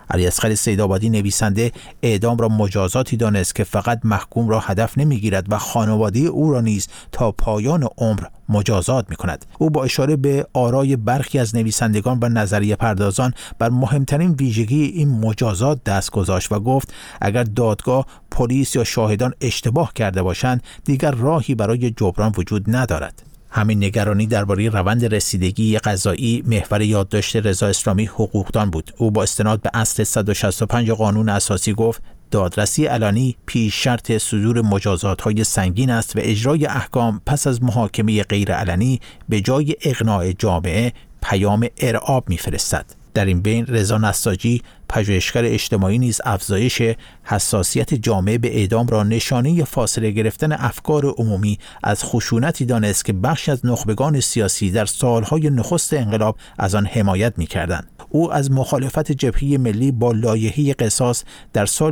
علیاصغر سیدآبادی نویسنده اعدام را مجازاتی دانست که فقط محکوم را هدف نمیگیرد و خانواده او را نیز تا پایان عمر مجازات می‌کند. او با اشاره به آرای برخی از نویسندگان و نظریه پردازان بر مهمترین ویژگی این مجازات دست گذاشت و گفت اگر دادگاه، پلیس یا شاهدان اشتباه کرده باشند دیگر راهی برای جبران وجود ندارد. همین نگرانی درباره روند رسیدگی قضایی محور یادداشت رضا اسلامی حقوقدان بود. او با استناد به اصل 165 قانون اساسی گفت دادرسی علنی پیش شرط صدور مجازات‌های سنگین است و اجرای احکام پس از محاکمه غیر علنی به جای اقناع جامعه پیام ارعاب می‌فرستد. در این بین رضا نساجی پژوهشگر اجتماعی نیز افزایش حساسیت جامعه به اعدام را نشانه فاصله گرفتن افکار عمومی از خشونتی دانست که بخش از نخبگان سیاسی در سالهای نخست انقلاب از آن حمایت می‌کردند. او از مخالفت جبهه ملی با لایحه قصاص در سال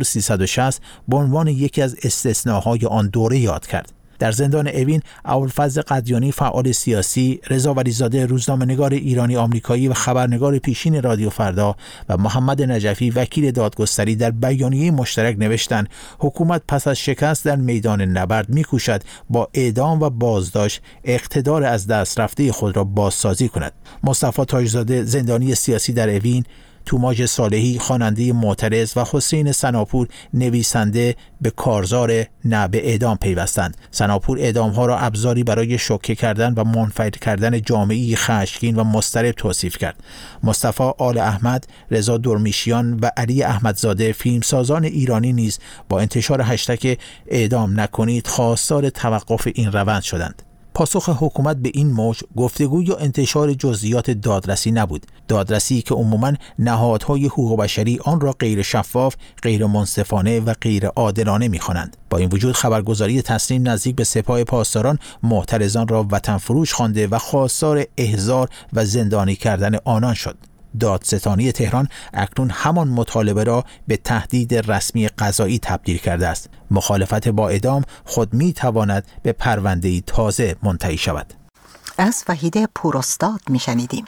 1360 به عنوان یکی از استثناهای آن دوره یاد کرد. در زندان اوین ابوالفضل قدیانی فعال سیاسی، رضا ولیزاده روزنامه‌نگار ایرانی آمریکایی و خبرنگار پیشین رادیو فردا و محمد نجفی وکیل دادگستری در بیانیه مشترک نوشتند حکومت پس از شکست در میدان نبرد می‌کوشد با اعدام و بازداشت اقتدار از دست رفته خود را بازسازی کند. مصطفی تاجزاده زندانی سیاسی در اوین، توماج صالحی خواننده معترض و حسین سناپور نویسنده به کارزار نه به اعدام پیوستند. سناپور اعدام‌ها را ابزاری برای شوکه کردن و منفعل کردن جامعه‌ای خشمگین و مضطرب توصیف کرد. مصطفی آل احمد، رضا درمیشیان و علی احمدزاده فیلمسازان ایرانی نیز با انتشار هشتگ اعدام نکنید خواستار توقف این روند شدند. پاسخ حکومت به این موج گفتگو یا انتشار جزئیات دادرسی نبود. دادرسی که عموماً نهادهای حقوق بشری آن را غیر شفاف، غیر منصفانه و غیر عادلانه می‌خوانند. با این وجود خبرگزاری تسنیم نزدیک به سپاه پاسداران معترضان را وطن فروش خوانده و خواستار احضار و زندانی کردن آنان شد. دادستانی تهران اکنون همان مطالبه را به تهدید رسمی قضایی تبدیل کرده است. مخالفت با اعدام خود می تواند به پرونده‌ای تازه منتهی شود. از وحید پوراستاد می شنیدیم.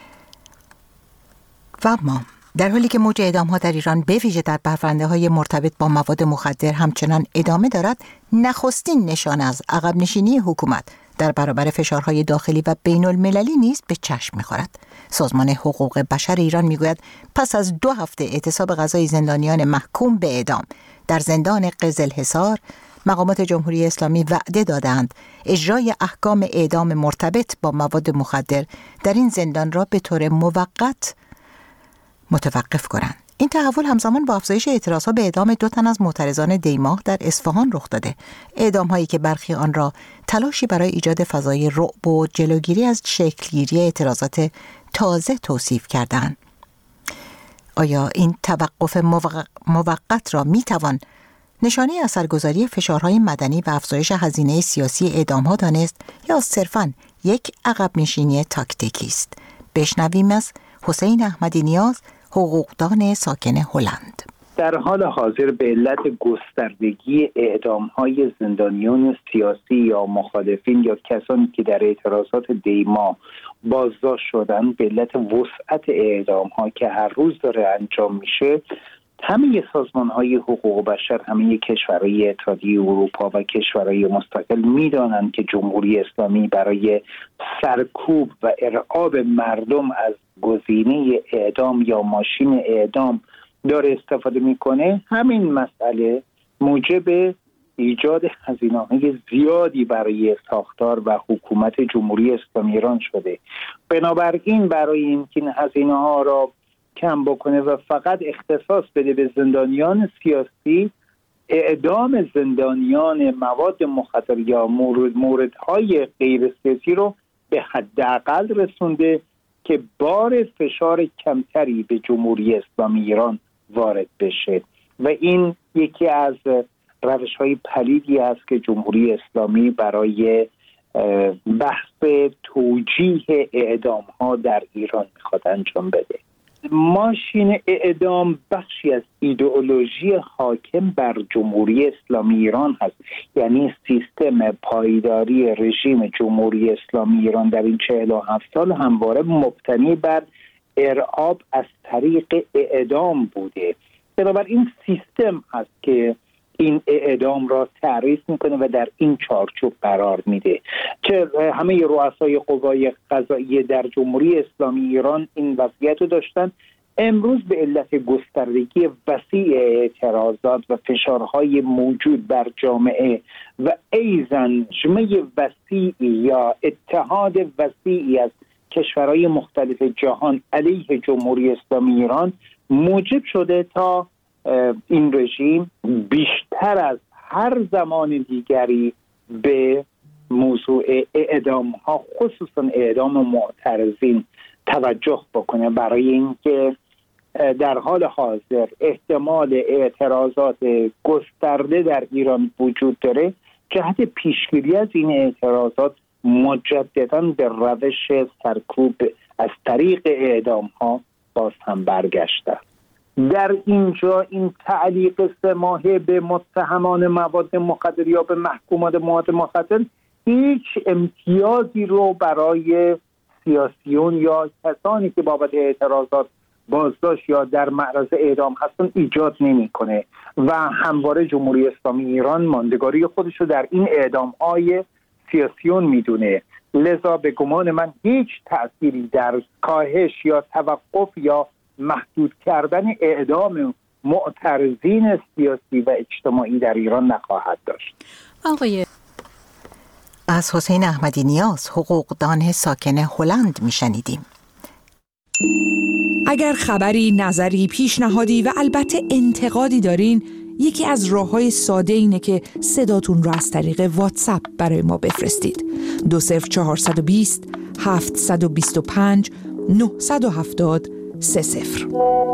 و ما در حالی که موج اعدام‌ها در ایران به ویژه در پرونده‌های مرتبط با مواد مخدر همچنان ادامه دارد، نخستین نشان از عقب نشینی حکومت در برابر فشارهای داخلی و بین المللی نیز به چشم می‌خورد. سازمان حقوق بشر ایران می‌گوید پس از 2 هفته اعتصاب قضایی زندانیان محکوم به اعدام در زندان قزلحصار، مقامات جمهوری اسلامی وعده دادند اجرای احکام اعدام مرتبط با مواد مخدر در این زندان را به طور موقت متوقف کنند. این تحول همزمان با افزایش اعتراضها به اعدام 2 تن از معترضان دیماه در اصفهان رخ داده. اعدام‌هایی که برخی آن را تلاشی برای ایجاد فضای رعب و جلوگیری از شکلگیری اعتراضات تازه توصیف کردند. آیا این توقف موقت را میتوان نشانه اثرگذاری فشارهای مدنی و افزایش هزینه سیاسی اعدام‌ها دانست یا صرفاً یک عقب نشینی تاکتیکی است؟ بشنویم از حسین احمدی نیاز، حقوقدان ساکن هلند. در حال حاضر به علت گستردگی اعدام‌های زندانیان سیاسی یا مخالفین یا کسانی که در اعتراضات دیما بازداشت شدن، به علت وسعت اعدام‌ها که هر روز داره انجام میشه، همه سازمان‌های حقوق بشر، همه کشورهای اتحادیه اروپا و کشورهای مستقل می‌دانند که جمهوری اسلامی برای سرکوب و ارعاب مردم از گزینه اعدام یا ماشین اعدام داره استفاده میکنه. همین مسئله موجب ایجاد هزینه‌های زیادی برای ساختار و حکومت جمهوری اسلامی ایران شده. بنابراین برای اینکه این هزینه‌ها را کم بکنه و فقط اختصاص بده به زندانیان سیاسی، اعدام زندانیان مواد مخدر یا موردهای غیر سیاسی رو به حداقل رسونده که بار فشار کمتری به جمهوری اسلامی ایران وارد بشه و این یکی از روش‌های پلیدی است که جمهوری اسلامی برای بحث توجیه اعدام‌ها در ایران می‌خواد انجام بده. ماشین اعدام بخشی از ایدئولوژی حاکم بر جمهوری اسلامی ایران هست، یعنی سیستم پایداری رژیم جمهوری اسلامی ایران در این 47 سال همواره مبتنی بر ارعاب از طریق اعدام بوده. بنابراین سیستم هست که این اعدام را تعریف میکنه و در این چارچوب قرار میده. چه همه رؤسای قوای قضاییه در جمهوری اسلامی ایران این وضعیت رو داشتن. امروز به علت گستردگی وسیع اعتراضات و فشارهای موجود بر جامعه و ایزن جمعی وسیعی یا اتحاد وسیعی از کشورهای مختلف جهان علیه جمهوری اسلامی ایران موجب شده تا این رژیم بیشتر از هر زمان دیگری به موضوع اعدام ها، خصوصا اعدام معترضین توجه بکنه، برای اینکه در حال حاضر احتمال اعتراضات گسترده در ایران وجود داره. جهت پیشگیری از این اعتراضات مجدداً به روش سرکوب از طریق اعدام ها باز هم برگشته. در اینجا این تعلیق 3 ماهه به متهمان مواد مخدر یا به محکومان مواد مخدر هیچ امتیازی رو برای سیاسیون یا کسانی که بابت اعتراضات بازداشت یا در معرض اعدام هستن ایجاد نمی‌کنه و همواره جمهوری اسلامی ایران ماندگاری خودش رو در این اعدام‌های سیاسیون میدونه. لذا به گمان من هیچ تأثیری در کاهش یا توقف یا محدود کردن اعدام معترضین سیاسی و اجتماعی در ایران نخواهد داشت. آقای از حسین احمدی نیاز، حقوقدان ساکن هلند میشنیدیم. اگر خبری، نظری، پیشنهادی و البته انتقادی دارین، یکی از راه‌های ساده اینه که صداتون رو از طریق واتساپ برای ما بفرستید. 20420 725 970 30.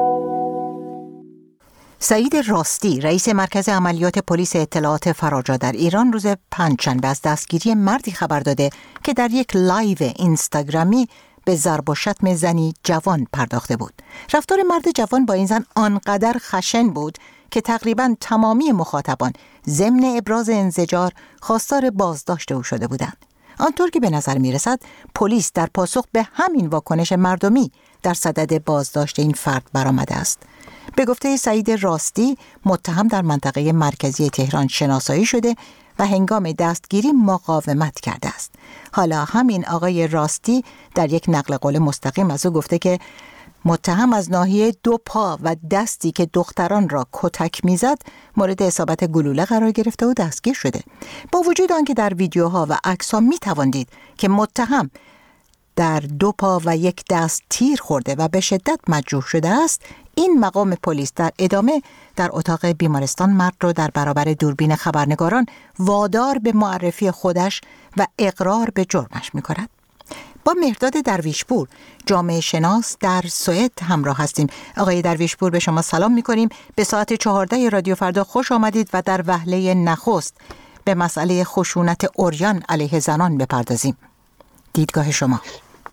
سعید راستی، رئیس مرکز عملیات پلیس اطلاعات فراجا در ایران، روز پنجشنبه از دستگیری مردی خبر داده که در یک لایو اینستاگرامی به ضرب و شتم زنی جوان پرداخته بود. رفتار مرد جوان با این زن آنقدر خشن بود که تقریباً تمامی مخاطبان ضمن ابراز انزجار خواستار بازداشت او شده بودند. آنطور که به نظر میرسد پلیس در پاسخ به همین واکنش مردمی در صدد بازداشت این فرد برآمده است. به گفته سعید راستی، متهم در منطقه مرکزی تهران شناسایی شده و هنگام دستگیری مقاومت کرده است. حالا همین آقای راستی در یک نقل قول مستقیم از او گفته که متهم از ناحیه 2 پا و دستی که دختران را کتک میزد مورد اصابت گلوله قرار گرفته و دستگیر شده. با وجود آنکه در ویدیوها و عکس‌ها میتوان دید که متهم در 2 پا و 1 دست تیر خورده و به شدت مجروح شده است، این مقام پلیس در ادامه در اتاق بیمارستان مرد را در برابر دوربین خبرنگاران وادار به معرفی خودش و اقرار به جرمش می‌کند. با مهرداد درویشپور، جامعه شناس در سوئد همراه هستیم. آقای درویشپور، به شما سلام می‌کنیم. به ساعت 14 رادیو فردا خوش آمدید و در وهله نخست به مسئله خشونت عریان علیه زنان بپردازیم. دیدگاه شما.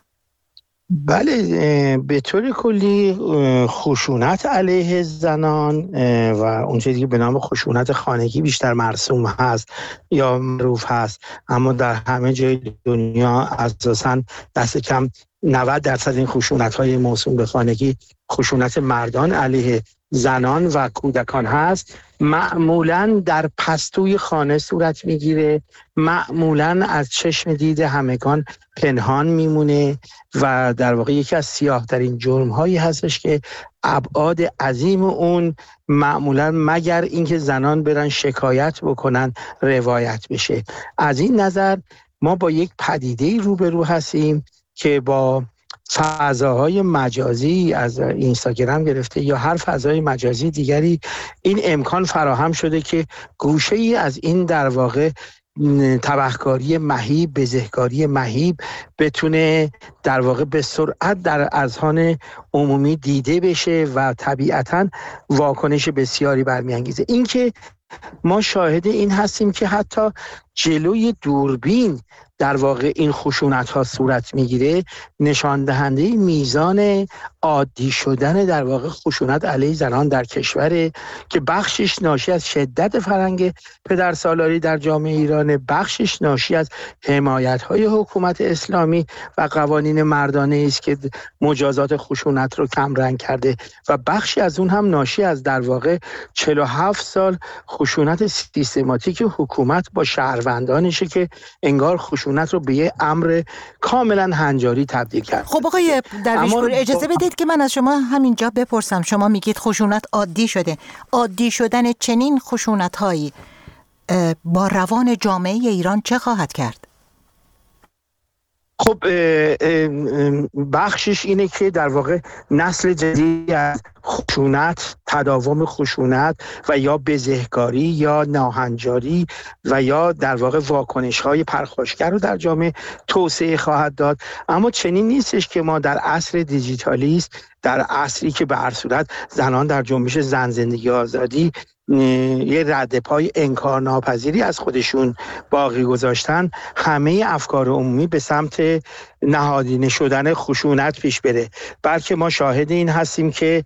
بله، به طور کلی خشونت علیه زنان و اون چیزی که به نام خشونت خانگی بیشتر مرسوم هست یا معروف هست، اما در همه جای دنیا اساساً دست کم 90% این خشونت‌های موسوم به خانگی خشونت مردان علیه زنان و کودکان هست. معمولاً در پستوی خانه صورت میگیره، معمولاً از چشم دید همگان پنهان میمونه و در واقع یکی از سیاه‌ترین جرم‌هایی هستش که ابعاد عظیم اون معمولاً مگر اینکه زنان برن شکایت بکنن روایت بشه. از این نظر ما با یک پدیده‌ای روبرو هستیم که با فضاهای مجازی از اینستاگرام گرفته یا هر فضای مجازی دیگری این امکان فراهم شده که گوشه‌ای از این در واقع تبهکاری مهیب، بزهکاری مهیب بتونه در واقع به سرعت در اذهان عمومی دیده بشه و طبیعتاً واکنش بسیاری برمیانگیزه. این که ما شاهد این هستیم که حتی جلوی دوربین در واقع این خشونت ها صورت میگیره نشان دهنده میزان عادی شدن در واقع خشونت علیه زنان در کشوره که بخشش ناشی از شدت فرهنگ پدرسالاری در جامعه ایران، بخشش ناشی از حمایت‌های حکومت اسلامی و قوانین مردانه است که مجازات خشونت رو کم رنگ کرده و بخشی از اون هم ناشی از در واقع 47 سال خشونت سیستماتیک حکومت با شهروندانشه که انگار خشونت رو به یه امر کاملا هنجاری تبدیل کرد. خب آقای درویشپور اجازه بدید که من از شما همینجا بپرسم. شما میگید خشونت عادی شده. عادی شدن چنین خشونت‌هایی با روان جامعه ایران چه خواهد کرد؟ خب بخشش اینه که در واقع نسل جدیدی از خشونت، تداوم خشونت و یا بزهکاری یا ناهنجاری و یا در واقع واکنش‌های پرخاشگر رو در جامعه توسعه خواهد داد. اما چنین نیستش که ما در عصر دیجیتالیست، در عصری که به هر صورت زنان در جنبش زن زندگی آزادی یه رد پای انکارناپذیری از خودشون باقی گذاشتن، همه افکار عمومی به سمت نهادینه شدن خشونت پیش بره، بلکه ما شاهد این هستیم که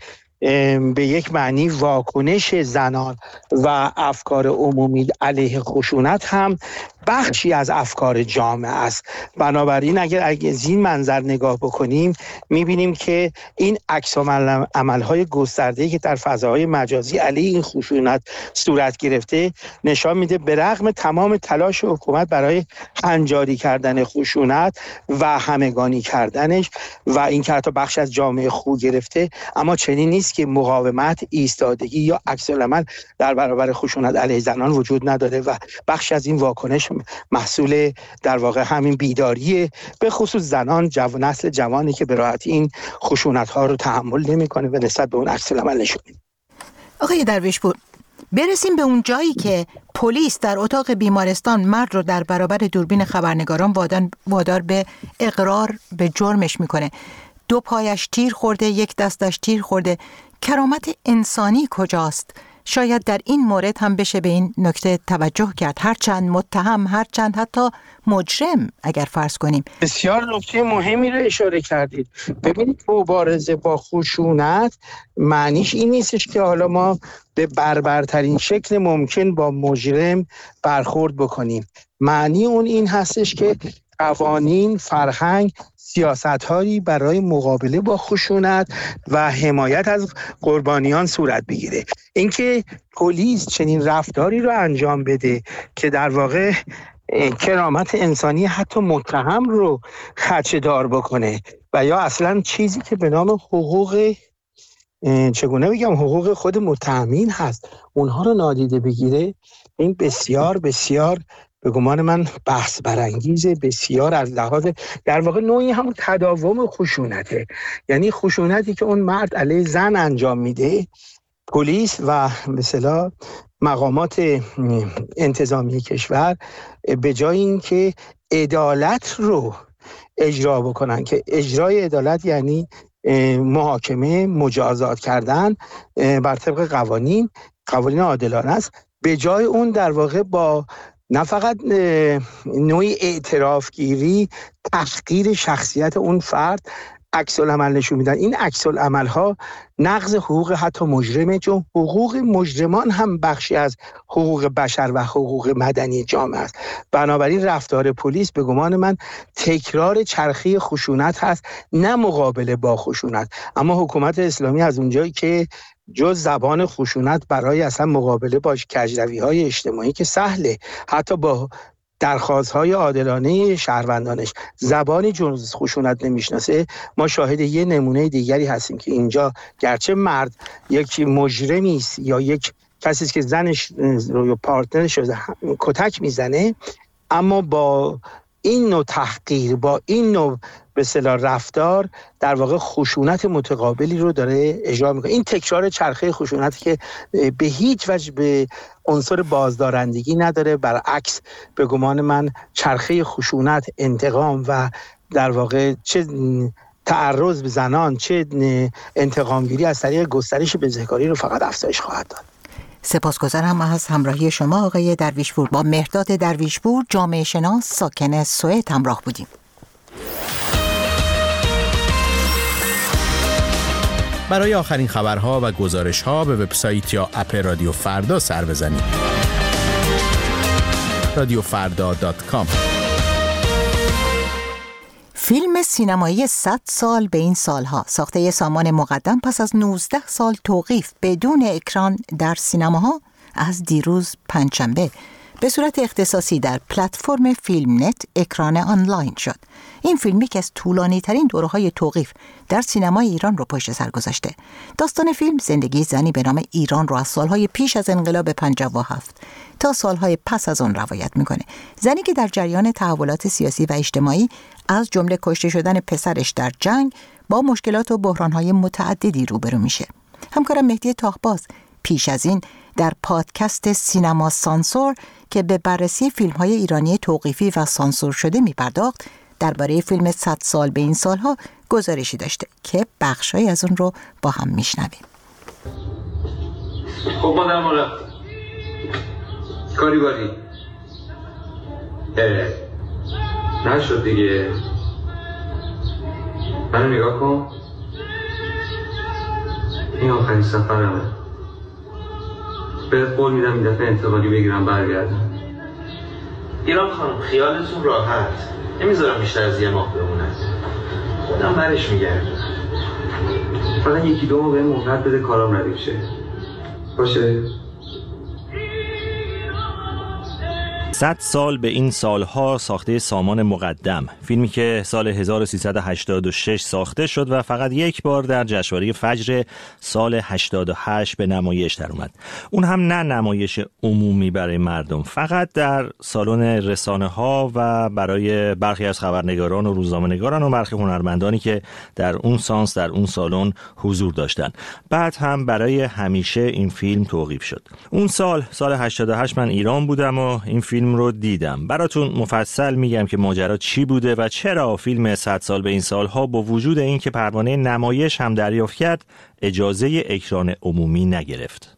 به یک معنی واکنش زنان و افکار عمومی علیه خشونت هم بخشی از افکار جامعه است. بنابراین اگر از این منظر نگاه بکنیم میبینیم که این عکس عمل‌های گسترده‌ای که در فضاهای مجازی علیه این خشونت صورت گرفته نشان میده به رغم تمام تلاش حکومت برای هنجاری کردن خشونت و همگانی کردنش و این که حتی بخش از جامعه خو گرفته، اما چنین نیست که مقاومت، ایستادگی یا عکس العمل در برابر خشونت علیه زنان وجود نداره و بخش از این واکنش محصول در واقع همین بیداریه، به خصوص زنان نسل جوانی که به راحتی این خشونت‌ها رو تحمل نمی‌کنه و نسبت به اون عکس العمل نشون میده. آقای درویشپور، برسیم به اون جایی که پلیس در اتاق بیمارستان مرد رو در برابر دوربین خبرنگاران وادار به اقرار به جرمش میکنه. 2 پایش تیر خورده، 1 دستش تیر خورده. کرامت انسانی کجاست؟ شاید در این مورد هم بشه به این نکته توجه کرد، هرچند متهم، هرچند حتی مجرم اگر فرض کنیم. بسیار نکته مهمی رو اشاره کردید. ببینید مبارزه با خشونت معنیش این نیستش که حالا ما به بربرترین شکل ممکن با مجرم برخورد بکنیم. معنی اون این هستش که قوانین، فرهنگ، سیاست‌هایی برای مقابله با خشونت و حمایت از قربانیان صورت بگیره. اینکه پلیس چنین رفتاری رو انجام بده که در واقع کرامت انسانی حتی متهم رو خدشه‌دار بکنه و یا اصلا چیزی که به نام حقوق حقوق خود متهمین هست اونها رو نادیده بگیره، این بسیار بسیار به گمان من بحث برانگیزه، بسیار از لحاظ در واقع نوعی همون تداوم خشونته، یعنی خشونتی که اون مرد علیه زن انجام میده. پلیس و مثلا مقامات انتظامی کشور به جای اینکه عدالت رو اجرا بکنن، که اجرای عدالت یعنی محاکمه، مجازات کردن بر طبق قوانین عادلانه است، به جای اون در واقع با نه فقط نوعی اعترافگیری، تحقیر شخصیت اون فرد عکس العمل نشون میدن. این عکس العمل ها نقض حقوق حتی مجرمه، چون حقوق مجرمان هم بخشی از حقوق بشر و حقوق مدنی جامعه است. بنابراین رفتار پلیس به گمان من تکرار چرخه خشونت هست، نه مقابله با خشونت. اما حکومت اسلامی از اونجایی که جز زبان خشونت برای اصلا مقابله با کجروی‌های اجتماعی که سهله، حتی با درخواست‌های عادلانه شهروندانش زبانی جز خشونت نمیشناسه، ما شاهد یه نمونه دیگری هستیم که اینجا گرچه مرد یک مجرمی است یا یک کسی است که زنش رو پارتنرش رو کتک میزنه، اما با این نوع تحقیر، با این نوع به اصطلاح رفتار در واقع خشونت متقابلی رو داره اجرا میکنه. این تکرار چرخه خشونتی که به هیچ وجه به عنصر بازدارندگی نداره، برعکس به گمان من چرخه خشونت، انتقام و در واقع چه تعرض به زنان، چه انتقامگیری از طریق گسترش بزهکاری رو فقط افزایش خواهد داد. سپاسگزارم از همراهی شما آقای درویشپور. با مهرداد درویشپور، جامعه شناس ساکن سوئد همراه بودیم. برای آخرین خبرها و گزارش‌ها به وبسایت یا اپ رادیو فردا سر بزنید. radiofarda.com. فیلم سینمایی 100 سال به این سالها ساخته سامان مقدم پس از 19 سال توقیف بدون اکران در سینماها از دیروز پنجشنبه به صورت اختصاصی در پلتفرم فیلم نت اکران آنلاین شد. این فیلم یکی از طولانی ترین دوره‌های توقیف در سینمای ایران رو پشت سر گذاشته. داستان فیلم زندگی زنی به نام ایران رو از سالهای پیش از انقلاب 57 تا سالهای پس از آن روایت میکنه. زنی که در جریان تحولات سیاسی و اجتماعی از جمله کشته شدن پسرش در جنگ با مشکلات و بحرانهای متعددی روبرو میشه. همکارم مهدی تاخباز پیش از این در پادکست سینما سانسور که به بررسی فیلم‌های ایرانی توقیفی و سانسور شده می‌پرداخت، درباره فیلم 100 سال به این سالها گزارشی داشته که بخشایی از اون رو با هم میشنویم. خب مادر ما رفت کاری باری نشد دیگه. منو نگاه کن، این آخرین سفرمه. بهت قول میدم این دفعه انتقالی بگیرم برگردم. ایران خانم خیالتون راحت، نمیذارم بیشتر از یه ماه بمونه. خودم برش میگردم. فقط یکی دو ماه بهم مهلت بده کارام ردیف شه. باشه؟ 100 سال به این سالها ساخته سامان مقدم، فیلمی که سال 1386 ساخته شد و فقط یک بار در جشنواره فجر سال 88 به نمایش در اومد. اون هم نه نمایش عمومی برای مردم، فقط در سالن رسانه ها و برای برخی از خبرنگاران و روزنامه‌نگاران و برخی هنرمندانی که در اون سانس در اون سالن حضور داشتن. بعد هم برای همیشه این فیلم توقیف شد. اون سال 88 من ایران بودم و این فیلم رو دیدم. براتون مفصل میگم که ماجرا چی بوده و چرا فیلم 100 سال به این سالها با وجود این که پروانه نمایش هم دریافت کرد اجازه اکران عمومی نگرفت.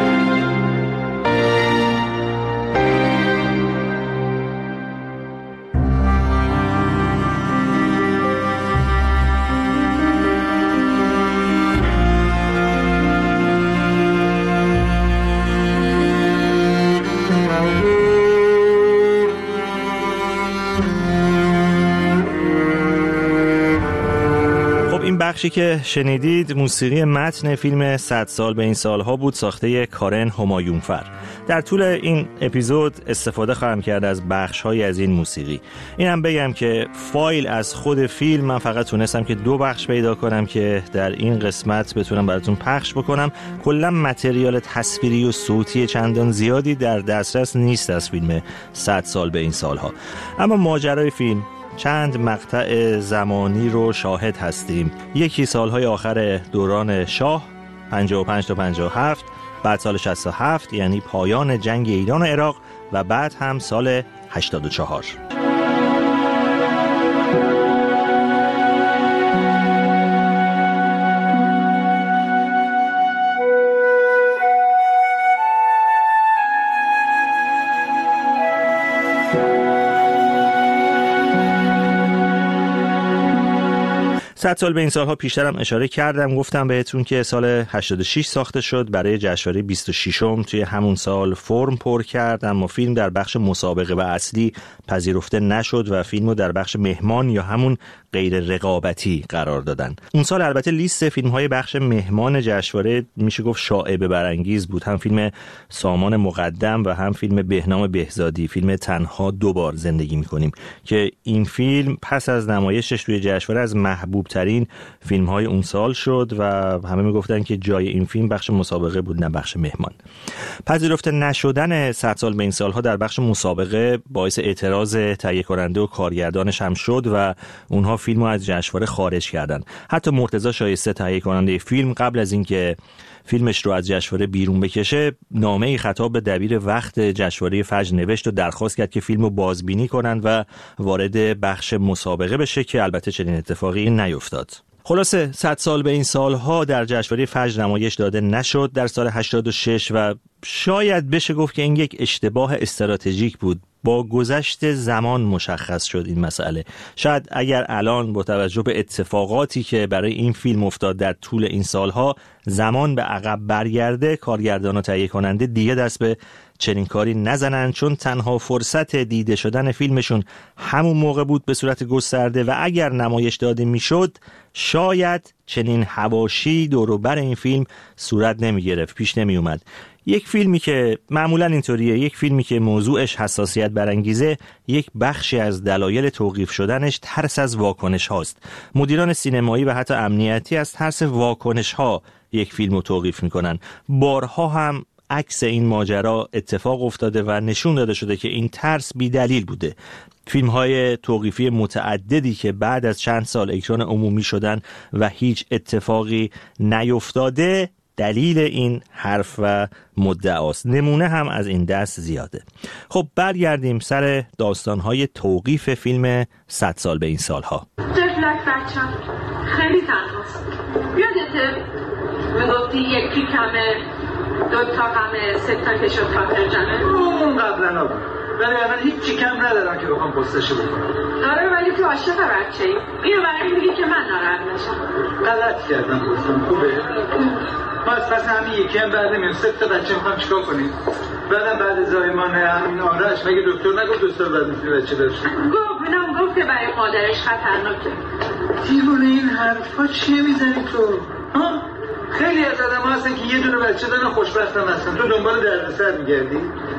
بخشی که شنیدید موسیقی متن فیلم 100 سال به این سالها بود، ساخته کارن همایونفر. در طول این اپیزود استفاده خواهم کرد از بخش‌های از این موسیقی. اینم بگم که فایل از خود فیلم من فقط تونستم که 2 بخش پیدا کنم که در این قسمت بتونم براتون پخش بکنم. کلا متریال تصویری و صوتی چندان زیادی در دسترس نیست از فیلم 100 سال به این سالها. اما ماجرای فیلم چند مقطع زمانی رو شاهد هستیم. یکی سالهای آخر دوران شاه 55 تا 57، بعد سال 67 یعنی پایان جنگ ایران و عراق و بعد هم سال 84. صد سال به این سالها پیشترم اشاره کردم، گفتم بهتون که سال 86 ساخته شد، برای جشنواره 26م توی همون سال فرم پر کرد، اما فیلم در بخش مسابقه و اصلی پذیرفته نشد و فیلمو در بخش مهمان یا همون غیر رقابتی قرار دادن. اون سال البته لیست فیلم‌های بخش مهمان جشنواره میشه گفت شائبه برانگیز بود، هم فیلم سامان مقدم و هم فیلم بهنام بهزادی، فیلم تنها 2 بار زندگی می‌کنیم که این فیلم پس از نمایشش توی جشنواره از محبوب ترین فیلم های اون سال شد و همه میگفتن که جای این فیلم بخش مسابقه بود نه بخش مهمان. پذیرفته نشدن 100 سال به این سالها در بخش مسابقه باعث اعتراض تهیه کننده و کارگردانش هم شد و اونها فیلمو از جشنواره خارج کردن. حتی مرتضی شایسته تهیه کننده فیلم قبل از اینکه فیلمش رو از جشنواره بیرون بکشه نامه‌ای خطاب به دبیر وقت جشنواره فجر نوشت و درخواست کرد که فیلمو بازبینی کنن و وارد بخش مسابقه بشه که البته چنین اتفاقی نیفتاد. خلاصه 100 سال به این سالها در جشنواره فجر نمایش داده نشد در سال 86 و شاید بشه گفت که این یک اشتباه استراتژیک بود. با گذشت زمان مشخص شد این مسئله. شاید اگر الان با توجه به اتفاقاتی که برای این فیلم افتاد در طول این سالها زمان به عقب برگرده، کارگردان و تهیه کننده دیگه دست به چنین کاری نزنن، چون تنها فرصت دیده شدن فیلمشون همون موقع بود به صورت گسترده و اگر نمایش داده میشد شاید چنین حواشی دور و بر این فیلم صورت نمی گرفت، پیش نمی اومد. یک فیلمی که معمولا اینطوریه، یک فیلمی که موضوعش حساسیت برانگیزه، یک بخشی از دلایل توقیف شدنش ترس از واکنش هاست. مدیران سینمایی و حتی امنیتی از ترس واکنش ها یک فیلم رو توقیف میکنن. بارها هم عکس این ماجرا اتفاق افتاده و نشون داده شده که این ترس بی دلیل بوده. فیلم های توقیفی متعددی که بعد از چند سال اکران عمومی شدن و هیچ اتفاقی نیفتاده دلیل این حرف و مدعاست. نمونه هم از این دست زیاده. خب برگردیم سر داستانهای توقیف فیلم 100 سال به این سالها. طفلک بچم خیلی تنهاست. یادته میگفتی یکی کمه، 2 تا غمه، 3 تا کشو خاطر جمعه؟ اون قبلا بود، ولی الان هیچ کم ندارم که بخوام پستشو بکنم. آره ولی تو عاشق بچه‌ای. اینو برای میگی که من ناراحت نشم. غلط کردم گفتم خوبه. ما از پس همین یکی هم بعد نمیم 3 تا بچه میخوام چیکار کنیم؟ بعدم بعد زایمان همین آرش مگه دکتر نگفت 2 سال بعد میتونی بچه داشت؟ گفت که برای مادرش خطرناکه. دیوونه این حرفا چیه میزنی تو؟ ها؟ خیلی از آدم ها هستن که یه دونه بچه دارن خوشبختم هستن. تو دنبال دردسر میگردی؟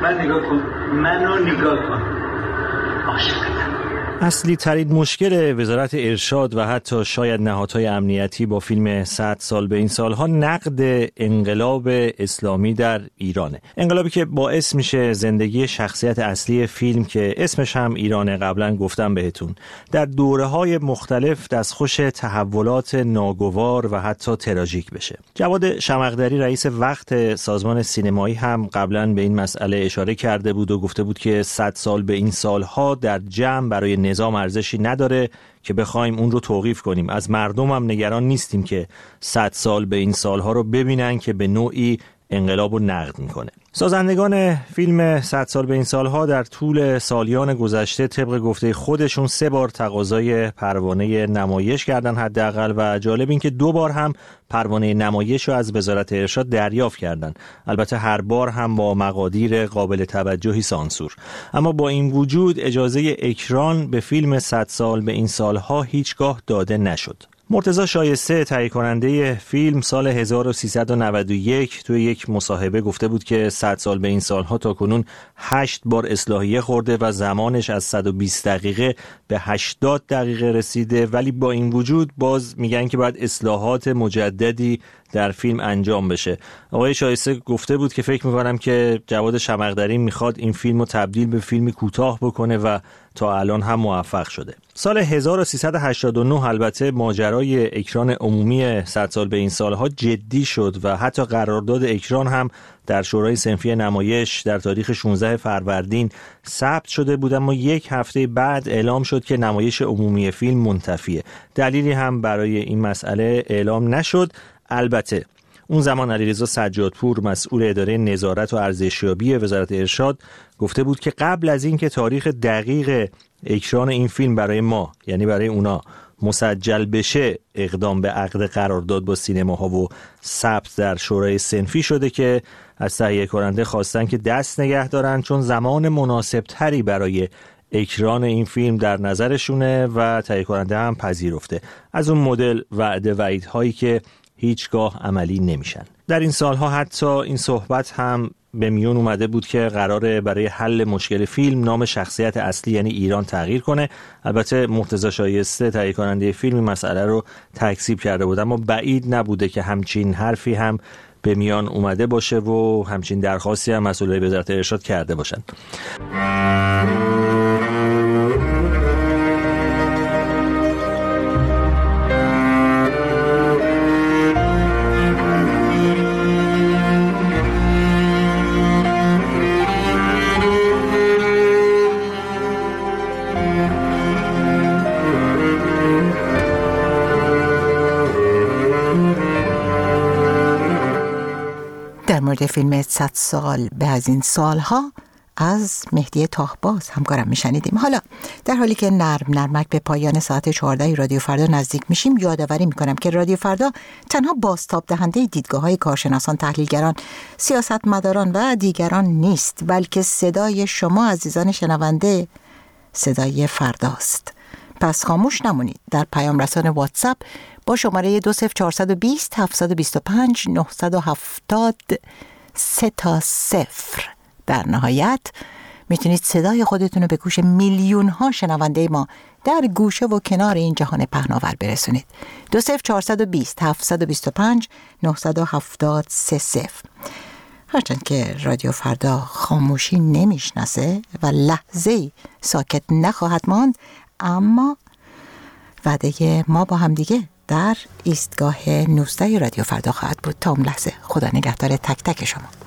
منو نگاه کن. عاشقتم. اصلی ترین مشکل وزارت ارشاد و حتی شاید نهادهای امنیتی با فیلم 100 سال به این سالها نقد انقلاب اسلامی در ایرانه. انقلابی که باعث میشه زندگی شخصیت اصلی فیلم که اسمش هم ایرانه، قبلا گفتم بهتون، در دوره‌های مختلف دستخوش تحولات ناگوار و حتی تراژیک بشه. جواد شمقدری رئیس وقت سازمان سینمایی هم قبلا به این مسئله اشاره کرده بود و گفته بود که 100 سال به این سالها در جمع برای نظام ارزشی نداره که بخوایم اون رو توقیف کنیم. از مردم هم نگران نیستیم که 100 سال به این سالها رو ببینن که به نوعی انقلاب رو نقد میکنه. سازندگان فیلم 100 سال به این سالها در طول سالیان گذشته طبق گفته خودشون 3 بار تقاضای پروانه نمایش کردن حداقل و جالب این که 2 بار هم پروانه نمایش رو از وزارت ارشاد دریافت کردن. البته هر بار هم با مقادیر قابل توجهی سانسور. اما با این وجود اجازه اکران به فیلم 100 سال به این سالها هیچگاه داده نشد. مرتضی شایسته تهیه کننده فیلم سال 1391 توی یک مصاحبه گفته بود که 100 سال به این سالها تاکنون 8 بار اصلاحیه خورده و زمانش از 120 دقیقه به 80 دقیقه رسیده، ولی با این وجود باز میگن که باید اصلاحات مجددی در فیلم انجام بشه. آقای شایسته گفته بود که فکر میکنم که جواد شمقدری میخواد این فیلم رو تبدیل به فیلم کوتاه بکنه و تا الان هم موفق شده. سال 1389 البته ماجرای اکران عمومی 100 سال به این سالها جدی شد و حتی قرارداد اکران هم در شورای صنفی نمایش در تاریخ 16 فروردین ثبت شده بود، اما 1 هفته بعد اعلام شد که نمایش عمومی فیلم منتفیه. دلیلی هم برای این مسئله اعلام نشد. البته اون زمان علیرضا سجادپور مسئول اداره نظارت و ارزشیابی وزارت ارشاد گفته بود که قبل از این که تاریخ دقیق اکران این فیلم برای ما، یعنی برای اونا، مسجل بشه اقدام به عقد قرارداد با سینماها و ثبت در شورای صنفی شده که از تهیه کننده خواستن که دست نگه دارن چون زمان مناسب تری برای اکران این فیلم در نظرشونه و تهیه کننده هم پذیرفته. از اون مدل وعده وعیدهایی که هیچگاه عملی نمیشن. در این سالها حتی این صحبت هم به میون اومده بود که قراره برای حل مشکل فیلم نام شخصیت اصلی یعنی ایران تغییر کنه. البته مرتضی شایسته تهیه کننده فیلم مسئله رو تکذیب کرده بود، اما بعید نبوده که همچین حرفی هم به میان اومده باشه و همچین درخواستی هم مسئولای وزارت ارشاد کرده باشن. در مورد فیلم 100 سال به از این سالها از مهدی طاهباز همکارم میشنیدیم. حالا در حالی که نرمک به پایان ساعت 14 رادیو فردا نزدیک میشیم، یادآوری میکنم که رادیو فردا تنها بازتاب دهنده دیدگاه‌های کارشناسان، تحلیلگران، سیاستمداران و دیگران نیست، بلکه صدای شما عزیزان شنونده صدای فرداست. پس خاموش نمونید. در پیام رسان واتساپ با شماره 20420 725 970 3 در نهایت میتونید صدای خودتون رو به گوش میلیون ها شنونده ما در گوشه و کنار این جهان پهناور برسونید. 20420 725 970 3. هرچند که رادیو فردا خاموشی نمیشناسه و لحظه‌ای ساکت نخواهد ماند، اما وعده ما با هم دیگه در ایستگاه 19 رادیو فردا خواهد بود. تا اون لحظه خدا نگهدار تک تک شما.